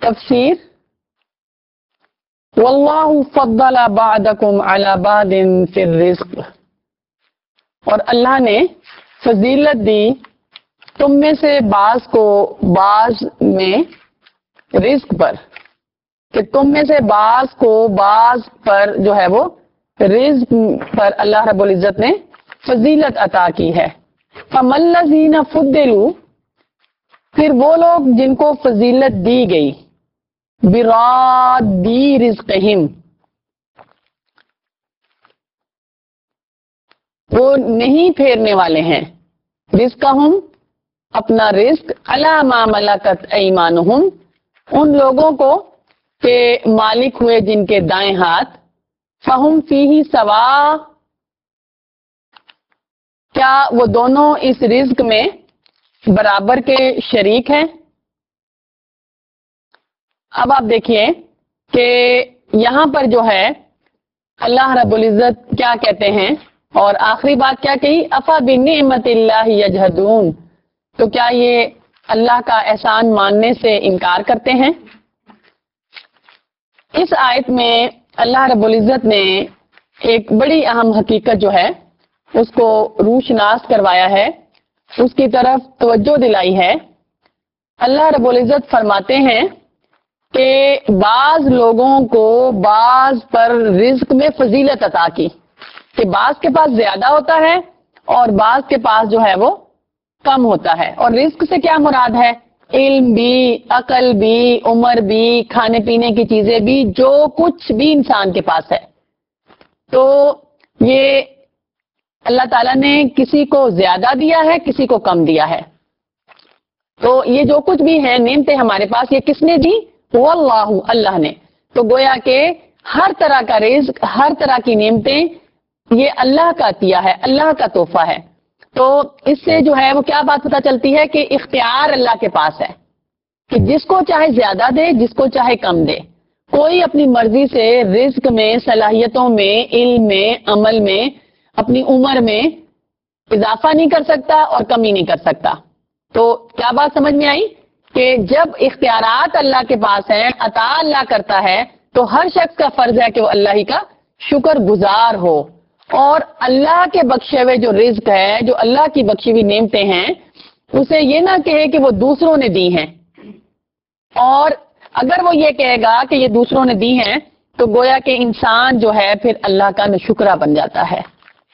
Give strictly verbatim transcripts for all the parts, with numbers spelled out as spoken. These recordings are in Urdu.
تفسیر واللہ فضل بعضکم علی بعض فی الرزق، اور اللہ نے فضیلت دی تم میں سے بعض کو بعض میں رزق پر، کہ تم میں سے بعض کو بعض پر جو ہے وہ رزق پر اللہ رب العزت نے فضیلت عطا کی ہے۔ فَمَا الَّذِينَ فُضِّلُوا، پھر وہ لوگ جن کو فضیلت دی گئی، بِرَادِّ رِزْقِهِمْ، وہ نہیں پھیرنے والے ہیں، رزقہم اپنا رزق، عَلَى مَا مَلَكَتْ أَيْمَانُهُمْ ان لوگوں کو کہ مالک ہوئے جن کے دائیں ہاتھ، فَهُمْ فِيهِ سَوَاءٌ، کیا وہ دونوں اس رزق میں برابر کے شریک ہیں؟ اب آپ دیکھیے کہ یہاں پر جو ہے اللہ رب العزت کیا کہتے ہیں، اور آخری بات کیا کہی، افا بنعمت اللہ یجحدون، تو کیا یہ اللہ کا احسان ماننے سے انکار کرتے ہیں؟ اس آیت میں اللہ رب العزت نے ایک بڑی اہم حقیقت جو ہے اس کو روشناس کروایا ہے، اس کی طرف توجہ دلائی ہے۔ اللہ رب العزت فرماتے ہیں کہ بعض لوگوں کو بعض پر رزق میں فضیلت عطا کی، کہ بعض کے پاس زیادہ ہوتا ہے اور بعض کے پاس جو ہے وہ کم ہوتا ہے۔ اور رزق سے کیا مراد ہے؟ علم بھی، عقل بھی، عمر بھی، کھانے پینے کی چیزیں بھی، جو کچھ بھی انسان کے پاس ہے۔ تو یہ اللہ تعالیٰ نے کسی کو زیادہ دیا ہے، کسی کو کم دیا ہے۔ تو یہ جو کچھ بھی ہے نعمتیں ہمارے پاس، یہ کس نے دی؟ وہ اللہ اللہ نے۔ تو گویا کہ ہر طرح کا رزق، ہر طرح کی نعمتیں یہ اللہ کا عطیہ ہے، اللہ کا تحفہ ہے۔ تو اس سے جو ہے وہ کیا بات پتہ چلتی ہے کہ اختیار اللہ کے پاس ہے، کہ جس کو چاہے زیادہ دے، جس کو چاہے کم دے۔ کوئی اپنی مرضی سے رزق میں، صلاحیتوں میں، علم میں، عمل میں، اپنی عمر میں اضافہ نہیں کر سکتا اور کمی نہیں کر سکتا۔ تو کیا بات سمجھ میں آئی کہ جب اختیارات اللہ کے پاس ہیں، عطا اللہ کرتا ہے، تو ہر شخص کا فرض ہے کہ وہ اللہ ہی کا شکر گزار ہو، اور اللہ کے بخشے ہوئے جو رزق ہے، جو اللہ کی بخشی ہوئی نعمتیں ہیں، اسے یہ نہ کہے کہ وہ دوسروں نے دی ہیں، اور اگر وہ یہ کہے گا کہ یہ دوسروں نے دی ہیں تو گویا کہ انسان جو ہے پھر اللہ کا ناشکرہ بن جاتا ہے۔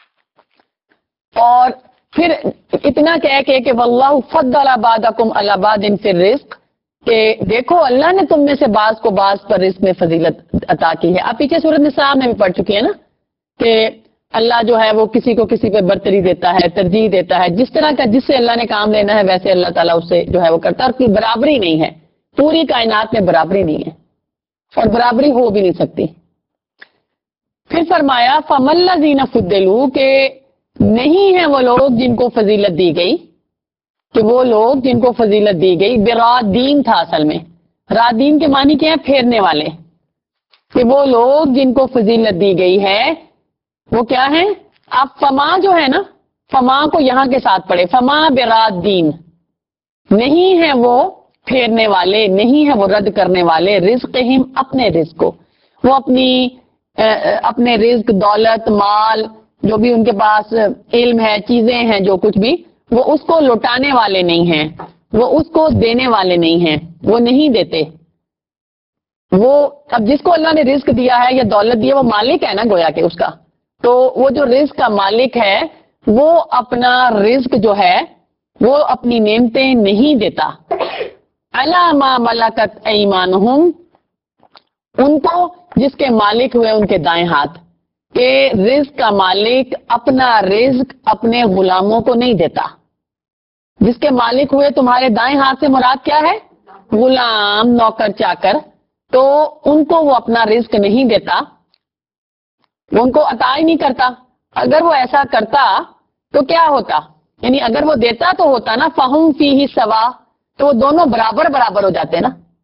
اور پھر اتنا کہہ کے کہ واللہ فضل بعضکم علی بعض فی الرزق، کہ دیکھو اللہ نے تم میں سے بعض کو بعض پر رزق میں فضیلت عطا کی ہے۔ آپ پیچھے سورۃ نساء میں بھی پڑھ چکی ہیں نا کہ اللہ جو ہے وہ کسی کو کسی پہ برتری دیتا ہے، ترجیح دیتا ہے، جس طرح کا جس سے اللہ نے کام لینا ہے ویسے اللہ تعالیٰ اس سے جو ہے وہ کرتا ہے، اور کوئی برابری نہیں ہے، پوری کائنات میں برابری نہیں ہے اور برابری ہو بھی نہیں سکتی۔ پھر فرمایا فَمَا الَّذِينَ فُضِّلُوا، کہ نہیں ہیں وہ لوگ جن کو فضیلت دی گئی، کہ وہ لوگ جن کو فضیلت دی گئی، برادین تھا اصل میں، رادین کے معنی کیا ہے؟ پھیرنے والے، کہ وہ لوگ جن کو فضیلت دی گئی ہے وہ کیا ہیں؟ اب فما جو ہے نا، فما کو یہاں کے ساتھ پڑھے، فما برادین، نہیں ہے وہ پھیرنے والے، نہیں ہے وہ رد کرنے والے، رزقہم اپنے رزق کو، وہ اپنی اپنے رزق، دولت، مال، جو بھی ان کے پاس علم ہے، چیزیں ہیں، جو کچھ بھی، وہ اس کو لوٹانے والے نہیں ہیں، وہ اس کو دینے والے نہیں ہیں، وہ نہیں دیتے۔ وہ اب جس کو اللہ نے رزق دیا ہے یا دولت دی ہے وہ مالک ہے نا گویا کہ اس کا، تو وہ جو رزق کا مالک ہے وہ اپنا رزق جو ہے وہ اپنی نعمتیں نہیں دیتا۔ علی ما ملکت ایمانہم، ان کو جس کے مالک ہوئے ان کے دائیں ہاتھ، کہ رزق کا مالک اپنا رزق اپنے غلاموں کو نہیں دیتا۔ جس کے مالک ہوئے تمہارے دائیں ہاتھ سے مراد کیا ہے؟ غلام، نوکر، چاکر، تو ان کو وہ اپنا رزق نہیں دیتا، وہ ان کو عطا ہی نہیں کرتا۔ اگر وہ ایسا کرتا تو کیا ہوتا؟ یعنی اگر وہ دیتا تو ہوتا نا فہم فیہ سوا، تو وہ دونوں برابر برابر ہو جاتے نا،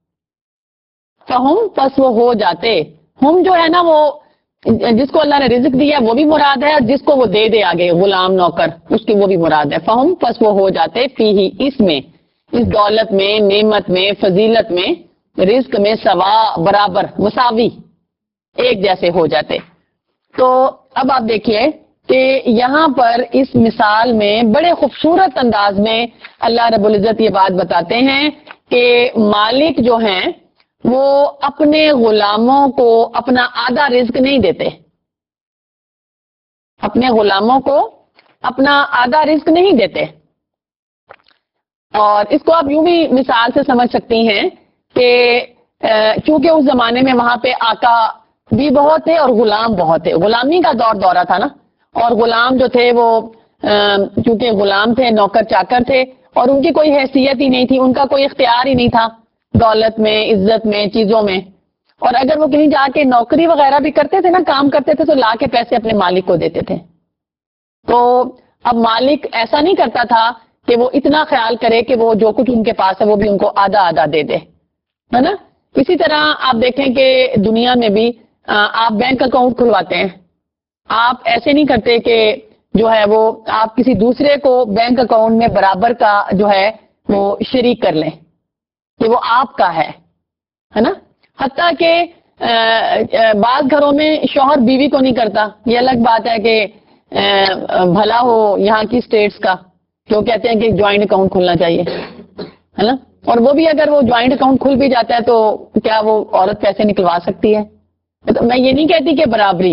فہم پس وہ ہو جاتے، ہم جو ہے نا وہ جس کو اللہ نے رزق دیا وہ بھی مراد ہے، اور جس کو وہ دے دے آگے غلام، نوکر، اس کی وہ بھی مراد ہے۔ فہم پس وہ ہو جاتے فیہ، اس میں، اس دولت میں، نعمت میں، فضیلت میں رزق میں سوا، برابر، مساوی، ایک جیسے ہو جاتے. تو اب آپ دیکھیے کہ یہاں پر اس مثال میں بڑے خوبصورت انداز میں اللہ رب العزت یہ بات بتاتے ہیں کہ مالک جو ہیں وہ اپنے غلاموں کو اپنا آدھا رزق نہیں دیتے، اپنے غلاموں کو اپنا آدھا رزق نہیں دیتے. اور اس کو آپ یوں بھی مثال سے سمجھ سکتی ہیں کہ چونکہ اس زمانے میں وہاں پہ آقا بھی بہت تھے اور غلام بہت تھے، غلامی کا دور دورہ تھا نا، اور غلام جو تھے وہ چونکہ غلام تھے، نوکر چاکر تھے، اور ان کی کوئی حیثیت ہی نہیں تھی، ان کا کوئی اختیار ہی نہیں تھا دولت میں، عزت میں، چیزوں میں. اور اگر وہ کہیں جا کے نوکری وغیرہ بھی کرتے تھے نا، کام کرتے تھے، تو لا کے پیسے اپنے مالک کو دیتے تھے. تو اب مالک ایسا نہیں کرتا تھا کہ وہ اتنا خیال کرے کہ وہ جو کچھ ان کے پاس ہے وہ بھی ان کو آدھا آدھا دے دے، ہے نا. اسی طرح آپ دیکھیں کہ دنیا میں بھی آپ بینک اکاؤنٹ کھلواتے ہیں، آپ ایسے نہیں کرتے کہ جو ہے وہ آپ کسی دوسرے کو بینک اکاؤنٹ میں برابر کا جو ہے وہ شریک کر لیں کہ وہ آپ کا ہے ہے نا. حتیٰ کہ بعض گھروں میں شوہر بیوی کو نہیں کرتا. یہ الگ بات ہے کہ بھلا ہو یہاں کی اسٹیٹس کا، جو کہتے ہیں کہ جوائنٹ اکاؤنٹ کھلنا چاہیے، ہے نا. اور وہ بھی اگر وہ جوائنٹ اکاؤنٹ کھل بھی جاتا ہے تو کیا وہ عورت پیسے نکلوا سکتی ہے؟ تو میں یہ نہیں کہتی کہ برابری،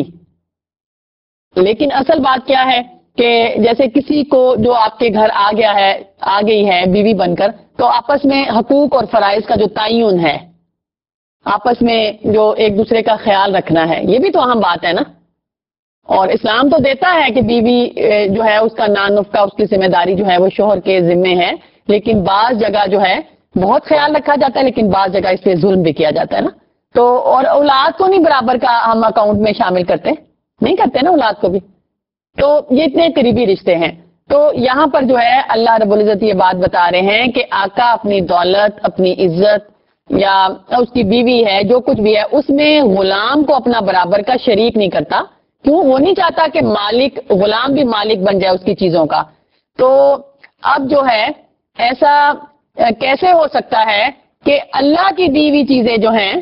لیکن اصل بات کیا ہے کہ جیسے کسی کو جو آپ کے گھر آ گیا ہے، آ گئی ہے بیوی بن کر، تو آپس میں حقوق اور فرائض کا جو تعین ہے، آپس میں جو ایک دوسرے کا خیال رکھنا ہے، یہ بھی تو اہم بات ہے نا. اور اسلام تو دیتا ہے کہ بیوی جو ہے اس کا نان نفقہ، اس کی ذمہ داری جو ہے وہ شوہر کے ذمے ہے، لیکن بعض جگہ جو ہے بہت خیال رکھا جاتا ہے، لیکن بعض جگہ اس پہ ظلم بھی کیا جاتا ہے نا. تو اور اولاد کو نہیں برابر کا ہم اکاؤنٹ میں شامل کرتے، نہیں کرتے نا اولاد کو بھی. تو یہ اتنے قریبی رشتے ہیں. تو یہاں پر جو ہے اللہ رب العزت یہ بات بتا رہے ہیں کہ آقا اپنی دولت، اپنی عزت یا اس کی بیوی ہے، جو کچھ بھی ہے، اس میں غلام کو اپنا برابر کا شریک نہیں کرتا. کیوں؟ وہ نہیں چاہتا کہ مالک، غلام بھی مالک بن جائے اس کی چیزوں کا. تو اب جو ہے ایسا کیسے ہو سکتا ہے کہ اللہ کی دی ہوئی چیزیں جو ہیں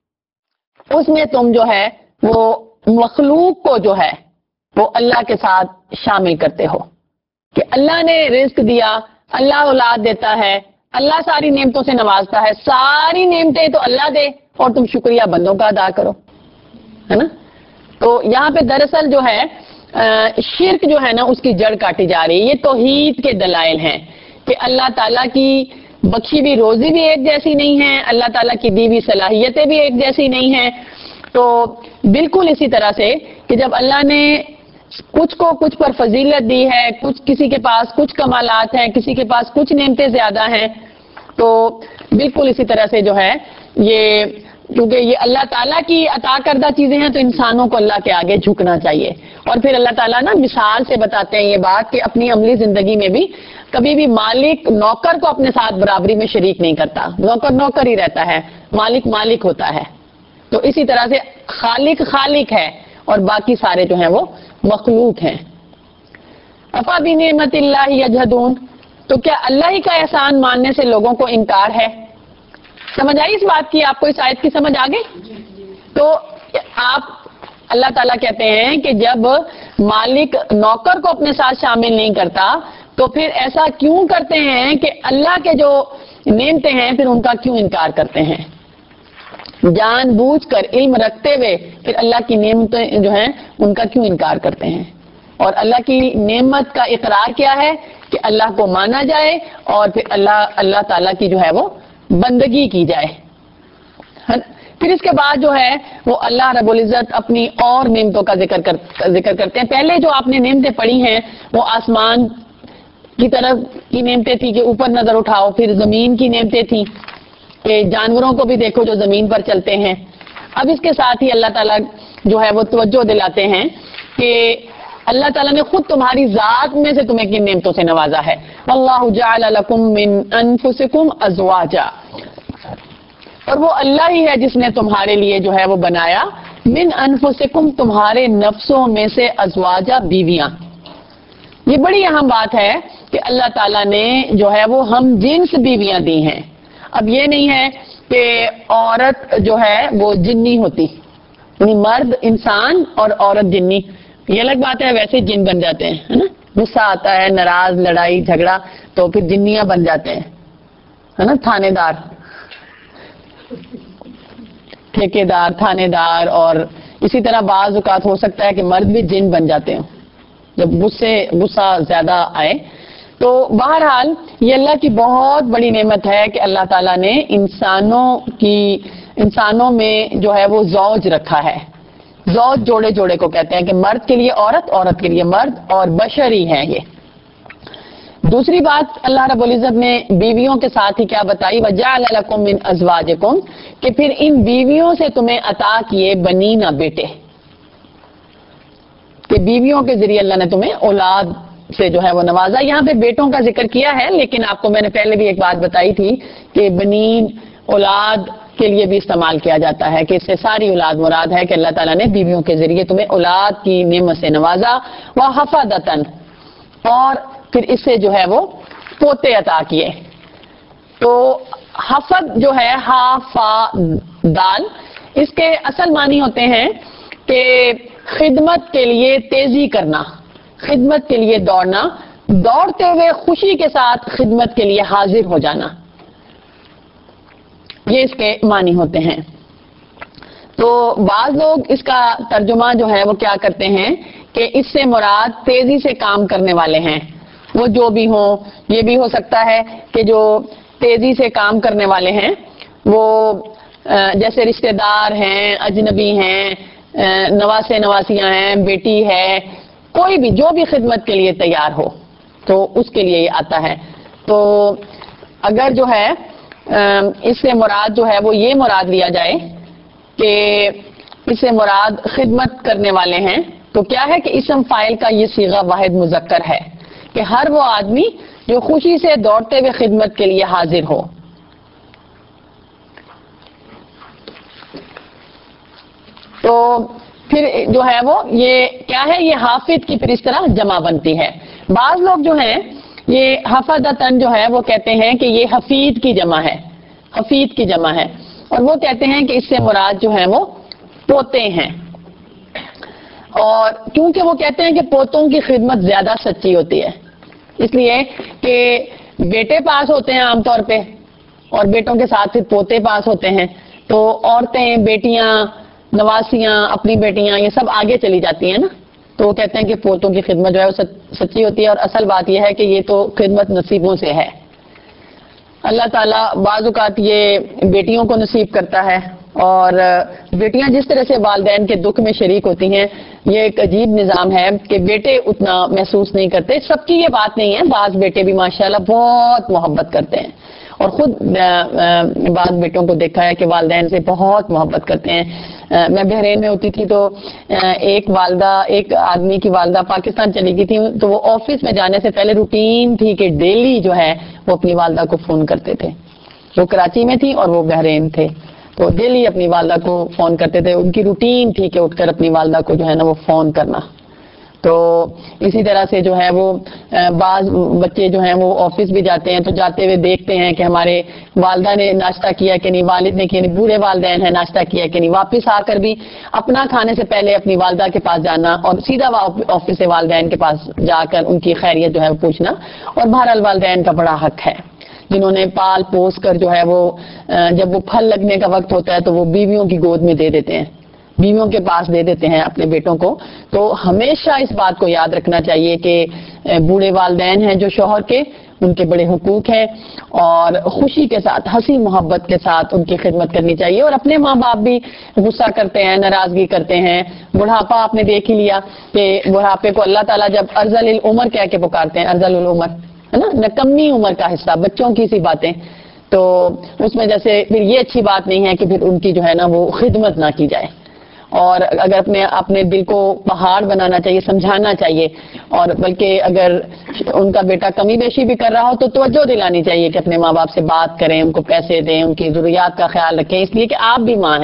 اس میں تم جو ہے وہ مخلوق کو جو ہے وہ اللہ کے ساتھ شامل کرتے ہو؟ کہ اللہ نے رزق دیا، اللہ اولاد دیتا ہے، اللہ ساری نعمتوں سے نوازتا ہے، ساری نعمتیں تو اللہ دے اور تم شکریہ بندوں کا ادا کرو، ہے نا. تو یہاں پہ دراصل جو ہے شرک جو ہے نا اس کی جڑ کاٹی جا رہی ہے. یہ توحید کے دلائل ہیں کہ اللہ تعالیٰ کی بخشی بھی روزی بھی ایک جیسی نہیں ہے، اللہ تعالیٰ کی دی ہوئی صلاحیتیں بھی ایک جیسی نہیں ہیں. تو بالکل اسی طرح سے کہ جب اللہ نے کچھ کو کچھ پر فضیلت دی ہے، کچھ کسی کے پاس کچھ کمالات ہیں، کسی کے پاس کچھ نعمتیں زیادہ ہیں، تو بالکل اسی طرح سے جو ہے یہ کیونکہ یہ اللہ تعالیٰ کی عطا کردہ چیزیں ہیں تو انسانوں کو اللہ کے آگے جھکنا چاہیے. اور پھر اللہ تعالیٰ نا مثال سے بتاتے ہیں یہ بات کہ اپنی عملی زندگی میں بھی کبھی بھی مالک نوکر کو اپنے ساتھ برابری میں شریک نہیں کرتا، نوکر نوکر ہی رہتا ہے، مالک مالک ہوتا ہے. تو اسی طرح سے خالق خالق ہے اور باقی سارے جو ہیں وہ مخلوق ہیں. افا بنعمت اللہ یجحدون، تو کیا اللہ ہی کا احسان ماننے سے لوگوں کو انکار ہے؟ سمجھ آئی اس بات کی؟ آپ کو اس آیت کی سمجھ آ گئی؟ تو آپ اللہ تعالیٰ کہتے ہیں کہ جب مالک نوکر کو اپنے ساتھ شامل نہیں کرتا تو پھر ایسا کیوں کرتے ہیں کہ اللہ کے جو نعمتیں ہیں پھر ان کا کیوں انکار کرتے ہیں؟ جان بوجھ کر علم رکھتے ہوئے پھر اللہ کی نعمتیں جو ہیں ان کا کیوں انکار کرتے ہیں؟ اور اللہ کی نعمت کا اقرار کیا ہے کہ اللہ کو مانا جائے اور پھر اللہ اللہ تعالیٰ کی جو ہے وہ بندگی کی جائے. پھر اس کے بعد جو ہے وہ اللہ رب العزت اپنی اور نعمتوں کا ذکر کر ذکر کرتے ہیں. پہلے جو آپ نے نعمتیں پڑھی ہیں وہ آسمان کی طرف کی نعمتیں تھی کہ اوپر نظر اٹھاؤ، پھر زمین کی نعمتیں تھیں کہ جانوروں کو بھی دیکھو جو زمین پر چلتے ہیں. اب اس کے ساتھ ہی اللہ تعالیٰ جو ہے وہ توجہ دلاتے ہیں کہ اللہ تعالیٰ نے خود تمہاری ذات میں سے تمہیں کن نعمتوں سے نوازا ہے. واللہ جعل لکم من انفسکم ازواجا، اور وہ اللہ ہی ہے جس نے تمہارے لیے جو ہے وہ بنایا من انفسکم، تمہارے نفسوں میں سے ازواجا، بیویاں. یہ بڑی اہم بات ہے کہ اللہ تعالیٰ نے جو ہے وہ ہم جنس بیویاں دی ہیں. اب یہ نہیں ہے کہ عورت جو ہے وہ جنی ہوتی، یعنی مرد انسان اور عورت جنی، یہ الگ بات ہے، ویسے جن بن جاتے ہیں، ہے نا، غصہ آتا ہے، ناراض، لڑائی جھگڑا، تو پھر جنیاں بن جاتے ہیں، ہے نا، تھانے دار، ٹھیکے دار، تھانے دار، اور اسی طرح بعض اوقات ہو سکتا ہے کہ مرد بھی جن بن جاتے ہیں جب غصے غصہ زیادہ آئے. تو بہرحال یہ اللہ کی بہت بڑی نعمت ہے کہ اللہ تعالیٰ نے انسانوں کی انسانوں میں جو ہے وہ زوج رکھا ہے. زوج جوڑے جوڑے کو کہتے ہیں کہ مرد کے لیے عورت، عورت کے لیے مرد، اور بشری ہیں یہ. دوسری بات اللہ رب العزت نے بیویوں کے ساتھ ہی کیا بتائی، وَجَعَلَ لَكُم مِّنْ أَزْوَاجِكُمْ، کہ پھر ان بیویوں سے تمہیں عطا کیے بنینا، بیٹے، کہ بیویوں کے ذریعے اللہ نے تمہیں اولاد سے جو ہے وہ نوازا. یہاں پہ بیٹوں کا ذکر کیا ہے، لیکن آپ کو میں نے پہلے بھی ایک بات بتائی تھی کہ بنین اولاد کے لیے بھی استعمال کیا جاتا ہے، کہ اس سے ساری اولاد مراد ہے کہ اللہ تعالیٰ نے بیویوں کے ذریعے تمہیں اولاد کی نعمت سے نوازا. وَحَفَدَةً، اور پھر اس سے جو ہے وہ پوتے عطا کیے. تو حفظ جو ہے ہا فا دال، اس کے اصل معنی ہوتے ہیں کہ خدمت کے لیے تیزی کرنا، خدمت کے لیے دوڑنا، دوڑتے ہوئے خوشی کے ساتھ خدمت کے لیے حاضر ہو جانا، یہ اس کے معنی ہوتے ہیں. تو بعض لوگ اس کا ترجمہ جو ہے وہ کیا کرتے ہیں کہ اس سے مراد تیزی سے کام کرنے والے ہیں، وہ جو بھی ہوں. یہ بھی ہو سکتا ہے کہ جو تیزی سے کام کرنے والے ہیں وہ جیسے رشتہ دار ہیں، اجنبی ہیں، نواسے نواسیاں ہیں، بیٹی ہے، کوئی بھی جو بھی خدمت کے لیے تیار ہو تو اس کے لیے یہ آتا ہے. تو اگر جو ہے اس سے مراد جو ہے وہ یہ مراد لیا جائے کہ اس سے مراد خدمت کرنے والے ہیں، تو کیا ہے کہ اسم فاعل کا یہ صیغہ واحد مذکر ہے کہ ہر وہ آدمی جو خوشی سے دوڑتے ہوئے خدمت کے لیے حاضر ہو. تو پھر جو ہے وہ یہ کیا ہے، یہ حافظ کی پھر اس طرح جمع بنتی ہے. بعض لوگ جو ہیں یہ حفظتن جو ہے وہ کہتے ہیں کہ یہ حفید کی جمع ہے، حفید کی جمع ہے، اور وہ کہتے ہیں کہ اس سے مراد جو ہے وہ پوتے ہیں. اور کیونکہ وہ کہتے ہیں کہ پوتوں کی خدمت زیادہ سچی ہوتی ہے، اس لیے کہ بیٹے پاس ہوتے ہیں عام طور پہ، اور بیٹوں کے ساتھ پھر پوتے پاس ہوتے ہیں، تو عورتیں، بیٹیاں، نواسیاں، اپنی بیٹیاں، یہ سب آگے چلی جاتی ہیں نا. تو وہ کہتے ہیں کہ پوتوں کی خدمت جو ہے وہ سچی ہوتی ہے. اور اصل بات یہ ہے کہ یہ تو خدمت نصیبوں سے ہے. اللہ تعالیٰ بعض اوقات یہ بیٹیوں کو نصیب کرتا ہے، اور بیٹیاں جس طرح سے والدین کے دکھ میں شریک ہوتی ہیں، یہ ایک عجیب نظام ہے کہ بیٹے اتنا محسوس نہیں کرتے. سب کی یہ بات نہیں ہے، بعض بیٹے بھی ماشاءاللہ بہت محبت کرتے ہیں، اور خود بعض بیٹوں کو دیکھا ہے کہ والدین سے بہت محبت کرتے ہیں. میں بحرین میں ہوتی تھی تو ایک والدہ ایک آدمی کی والدہ پاکستان چلی گئی تھی، تو وہ آفس میں جانے سے پہلے روٹین تھی کہ ڈیلی جو ہے وہ اپنی والدہ کو فون کرتے تھے. وہ کراچی میں تھی اور وہ بحرین تھے، تو ڈیلی اپنی والدہ کو فون کرتے تھے. ان کی روٹین تھی کہ اٹھ کر اپنی والدہ کو جو ہے نا وہ فون کرنا. تو اسی طرح سے جو ہے وہ بعض بچے جو ہیں وہ آفس بھی جاتے ہیں، تو جاتے ہوئے دیکھتے ہیں کہ ہمارے والدہ نے ناشتہ کیا کہ نہیں، والد نے کیا نہیں، بوڑھے والدین ہیں ناشتہ کیا کہ نہیں. واپس آ کر بھی اپنا کھانے سے پہلے اپنی والدہ کے پاس جانا، اور سیدھا آفس سے والدین کے پاس جا کر ان کی خیریت جو ہے وہ پوچھنا. اور بہرحال والدین کا بڑا حق ہے، جنہوں نے پال پوس کر جو ہے وہ جب وہ پھل لگنے کا وقت ہوتا ہے تو وہ بیویوں کی گود میں دے دیتے ہیں، بیویوں کے پاس دے دیتے ہیں اپنے بیٹوں کو. تو ہمیشہ اس بات کو یاد رکھنا چاہیے کہ بوڑھے والدین ہیں جو شوہر کے، ان کے بڑے حقوق ہیں، اور خوشی کے ساتھ، ہنسی محبت کے ساتھ ان کی خدمت کرنی چاہیے. اور اپنے ماں باپ بھی غصہ کرتے ہیں، ناراضگی کرتے ہیں. بڑھاپا آپ نے دیکھ ہی لیا کہ بڑھاپے کو اللہ تعالیٰ جب ارذل العمر کہہ کے پکارتے ہیں، ارذل العمر ہے نا، نکمی عمر کا حصہ، بچوں کی سی باتیں، تو اس میں جیسے پھر یہ اچھی بات نہیں ہے کہ پھر ان کی جو ہے نا وہ خدمت نہ کی جائے. اور اگر اپنے اپنے دل کو پہاڑ بنانا چاہیے، سمجھانا چاہیے، اور بلکہ اگر ان کا بیٹا کمی بیشی بھی کر رہا ہو تو توجہ دلانی چاہیے کہ اپنے ماں باپ سے بات کریں، ان کو پیسے دیں، ان کی ضروریات کا خیال رکھیں، اس لیے کہ آپ بھی ماں ہیں،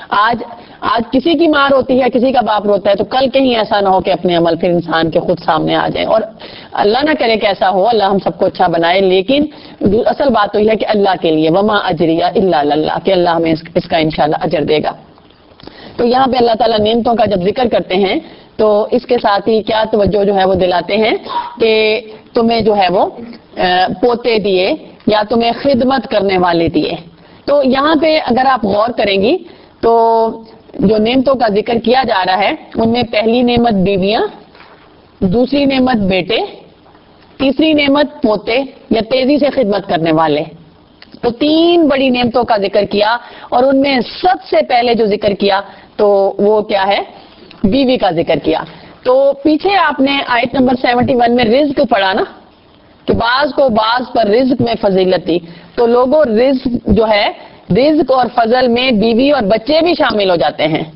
آج آج کسی کی ماں روتی ہے، کسی کا باپ روتا ہے، تو کل کہیں ایسا نہ ہو کہ اپنے عمل پھر انسان کے خود سامنے آ جائیں، اور اللہ نہ کرے کہ ایسا ہو، اللہ ہم سب کو اچھا بنائے، لیکن اصل بات تو یہ ہے کہ اللہ کے لیے وما اجریہ الا اللہ، کہ اللہ ہمیں اس کا انشاءاللہ اجر دے گا۔ تو یہاں پہ اللہ تعالیٰ نعمتوں کا جب ذکر کرتے ہیں تو اس کے ساتھ ہی کیا توجہ جو ہے وہ دلاتے ہیں کہ تمہیں جو ہے وہ پوتے دیے یا تمہیں خدمت کرنے والے دیے۔ تو یہاں پہ اگر آپ غور کریں گی تو جو نعمتوں کا ذکر کیا جا رہا ہے ان میں پہلی نعمت بیویاں، دوسری نعمت بیٹے، تیسری نعمت پوتے یا تیزی سے خدمت کرنے والے۔ تو تین بڑی نعمتوں کا ذکر کیا، اور ان میں سب سے پہلے جو ذکر کیا تو وہ کیا ہے؟ بیوی کا ذکر کیا۔ تو پیچھے آپ نے آیت نمبر سیونٹی ون میں رزق پڑھا نا، کہ بعض کو بعض پر رزق میں فضیلت تھی، تو لوگوں رزق جو ہے، رزق اور فضل میں بیوی اور بچے بھی شامل ہو جاتے ہیں۔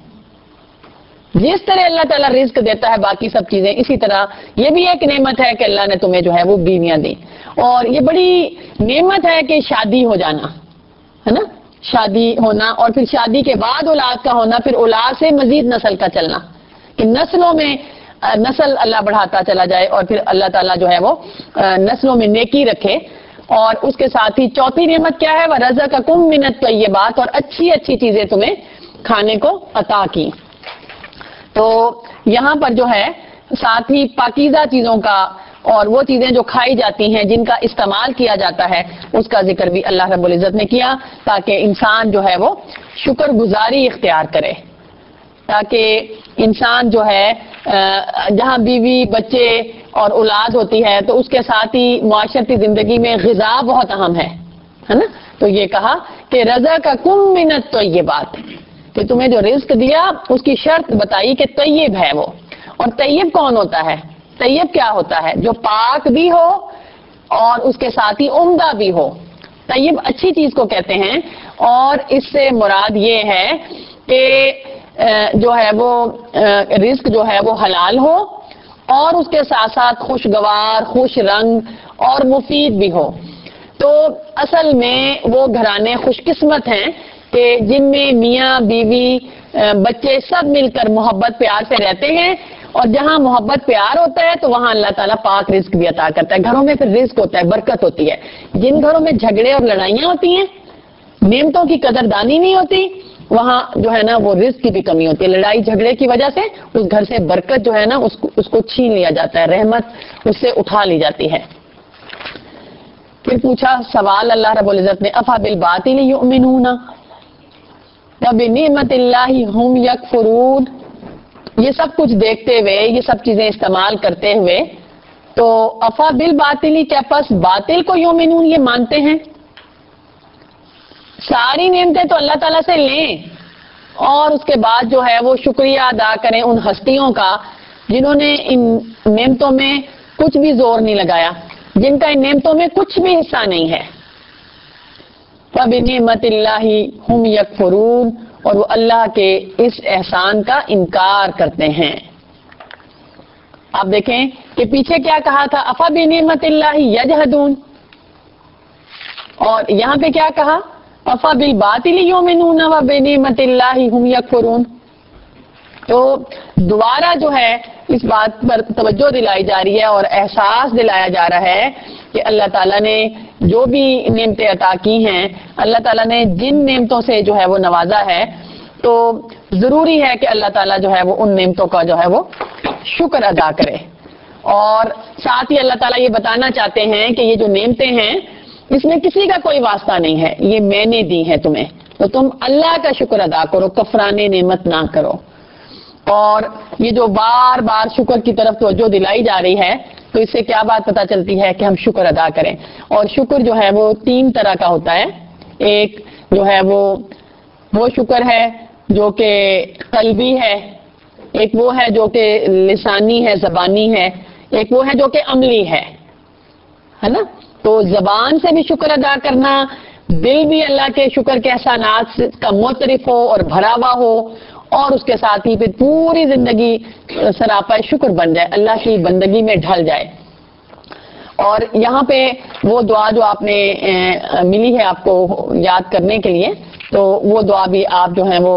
جس طرح اللہ تعالیٰ رزق دیتا ہے باقی سب چیزیں، اسی طرح یہ بھی ایک نعمت ہے کہ اللہ نے تمہیں جو ہے وہ بیویاں دی، اور یہ بڑی نعمت ہے کہ شادی ہو جانا ہے نا، شادی ہونا، اور پھر شادی کے بعد اولاد کا ہونا، پھر اولاد سے مزید نسل کا چلنا، کہ نسلوں میں نسل اللہ بڑھاتا چلا جائے، اور پھر اللہ تعالیٰ جو ہے وہ نسلوں میں نیکی رکھے۔ اور اس کے ساتھ ہی چوتھی نعمت کیا ہے؟ وَرَزَقَكُم مِّنَ الطَّيِّبَاتِ، اور اچھی اچھی چیزیں تمہیں کھانے کو عطا کی۔ تو یہاں پر جو ہے ساتھ ہی پاکیزہ چیزوں کا، اور وہ چیزیں جو کھائی جاتی ہیں جن کا استعمال کیا جاتا ہے، اس کا ذکر بھی اللہ رب العزت نے کیا، تاکہ انسان جو ہے وہ شکر گزاری اختیار کرے، تاکہ انسان جو ہے جہاں بیوی بچے اور اولاد ہوتی ہے تو اس کے ساتھ ہی معاشرتی زندگی میں غذا بہت اہم ہے ہے نا۔ تو یہ کہا کہ رزقکم من الطیبات، کہ تمہیں جو رزق دیا اس کی شرط بتائی کہ طیب ہے وہ۔ اور طیب کون ہوتا ہے؟ طیب کیا ہوتا ہے؟ جو پاک بھی ہو اور اس کے ساتھ ہی عمدہ بھی ہو۔ طیب اچھی چیز کو کہتے ہیں، اور اس سے مراد یہ ہے کہ جو ہے وہ رزق جو ہے وہ حلال ہو، اور اس کے ساتھ ساتھ خوشگوار، خوش رنگ اور مفید بھی ہو۔ تو اصل میں وہ گھرانے خوش قسمت ہیں کہ جن میں میاں بیوی بچے سب مل کر محبت پیار سے رہتے ہیں، اور جہاں محبت پیار ہوتا ہے تو وہاں اللہ تعالیٰ پاک رزق بھی عطا کرتا ہے۔ گھروں میں پھر رزق ہوتا ہے، برکت ہوتی ہے۔ جن گھروں میں جھگڑے اور لڑائیاں ہوتی ہیں، نعمتوں کی قدردانی نہیں ہوتی، وہاں جو ہے نا وہ رزق کی بھی کمی ہوتی ہے۔ لڑائی جھگڑے کی وجہ سے اس گھر سے برکت جو ہے نا اس کو, اس کو چھین لیا جاتا ہے، رحمت اس سے اٹھا لی جاتی ہے۔ پھر پوچھا سوال اللہ رب العزت نے، افا بالباطل یؤمنون وبنعمت اللہ ہم یکفرون، یہ سب کچھ دیکھتے ہوئے، یہ سب چیزیں استعمال کرتے ہوئے، تو افا بالباطل، کیا پس باطل کو یؤمنون یہ مانتے ہیں؟ ساری نعمتیں تو اللہ تعالیٰ سے لیں، اور اس کے بعد جو ہے وہ شکریہ ادا کریں ان ہستیوں کا جنہوں نے ان نعمتوں میں کچھ بھی زور نہیں لگایا، جن کا ان نعمتوں میں کچھ بھی حصہ نہیں ہے۔ فَبِنِعْمَتِ اللَّهِ هُمْ يَكْفُرُونَ، اور وہ اللہ کے اس احسان کا انکار کرتے ہیں۔ آپ دیکھیں کہ پیچھے کیا کہا تھا، أَفَبِنِعْمَتِ اللَّهِ يَجْحَدُونَ، اور یہاں پہ کیا کہا، أَفَبِالْبَاطِلِ يُؤْمِنُونَ وَبِنِعْمَتِ اللَّهِ هُمْ يَكْفُرُونَ۔ تو دوبارہ جو ہے اس بات پر توجہ دلائی جا رہی ہے اور احساس دلایا جا رہا ہے کہ اللہ تعالیٰ نے جو بھی نعمتیں عطا کی ہیں، اللہ تعالیٰ نے جن نعمتوں سے جو ہے وہ نوازا ہے، تو ضروری ہے کہ اللہ تعالیٰ جو ہے وہ ان نعمتوں کا جو ہے وہ شکر ادا کرے۔ اور ساتھ ہی اللہ تعالیٰ یہ بتانا چاہتے ہیں کہ یہ جو نعمتیں ہیں اس میں کسی کا کوئی واسطہ نہیں ہے، یہ میں نے دی ہے تمہیں، تو تم اللہ کا شکر ادا کرو، کفران نعمت نہ کرو۔ اور یہ جو بار بار شکر کی طرف توجہ دلائی جا رہی ہے، تو اس سے کیا بات پتہ چلتی ہے کہ ہم شکر ادا کریں۔ اور شکر جو ہے وہ تین طرح کا ہوتا ہے، ایک جو ہے وہ وہ شکر ہے جو کہ قلبی ہے، ایک وہ ہے جو کہ لسانی ہے، زبانی ہے، ایک وہ ہے جو کہ عملی ہے ہے نا۔ تو زبان سے بھی شکر ادا کرنا، دل بھی اللہ کے شکر کے احسانات کا معترف ہو اور بھرا ہوا ہو، اور اس کے ساتھ ہی پھر پوری زندگی سراپا شکر بن جائے، اللہ کی بندگی میں ڈھل جائے۔ اور یہاں پہ وہ دعا جو آپ نے ملی ہے آپ کو یاد کرنے کے لیے، تو وہ دعا بھی آپ جو ہیں وہ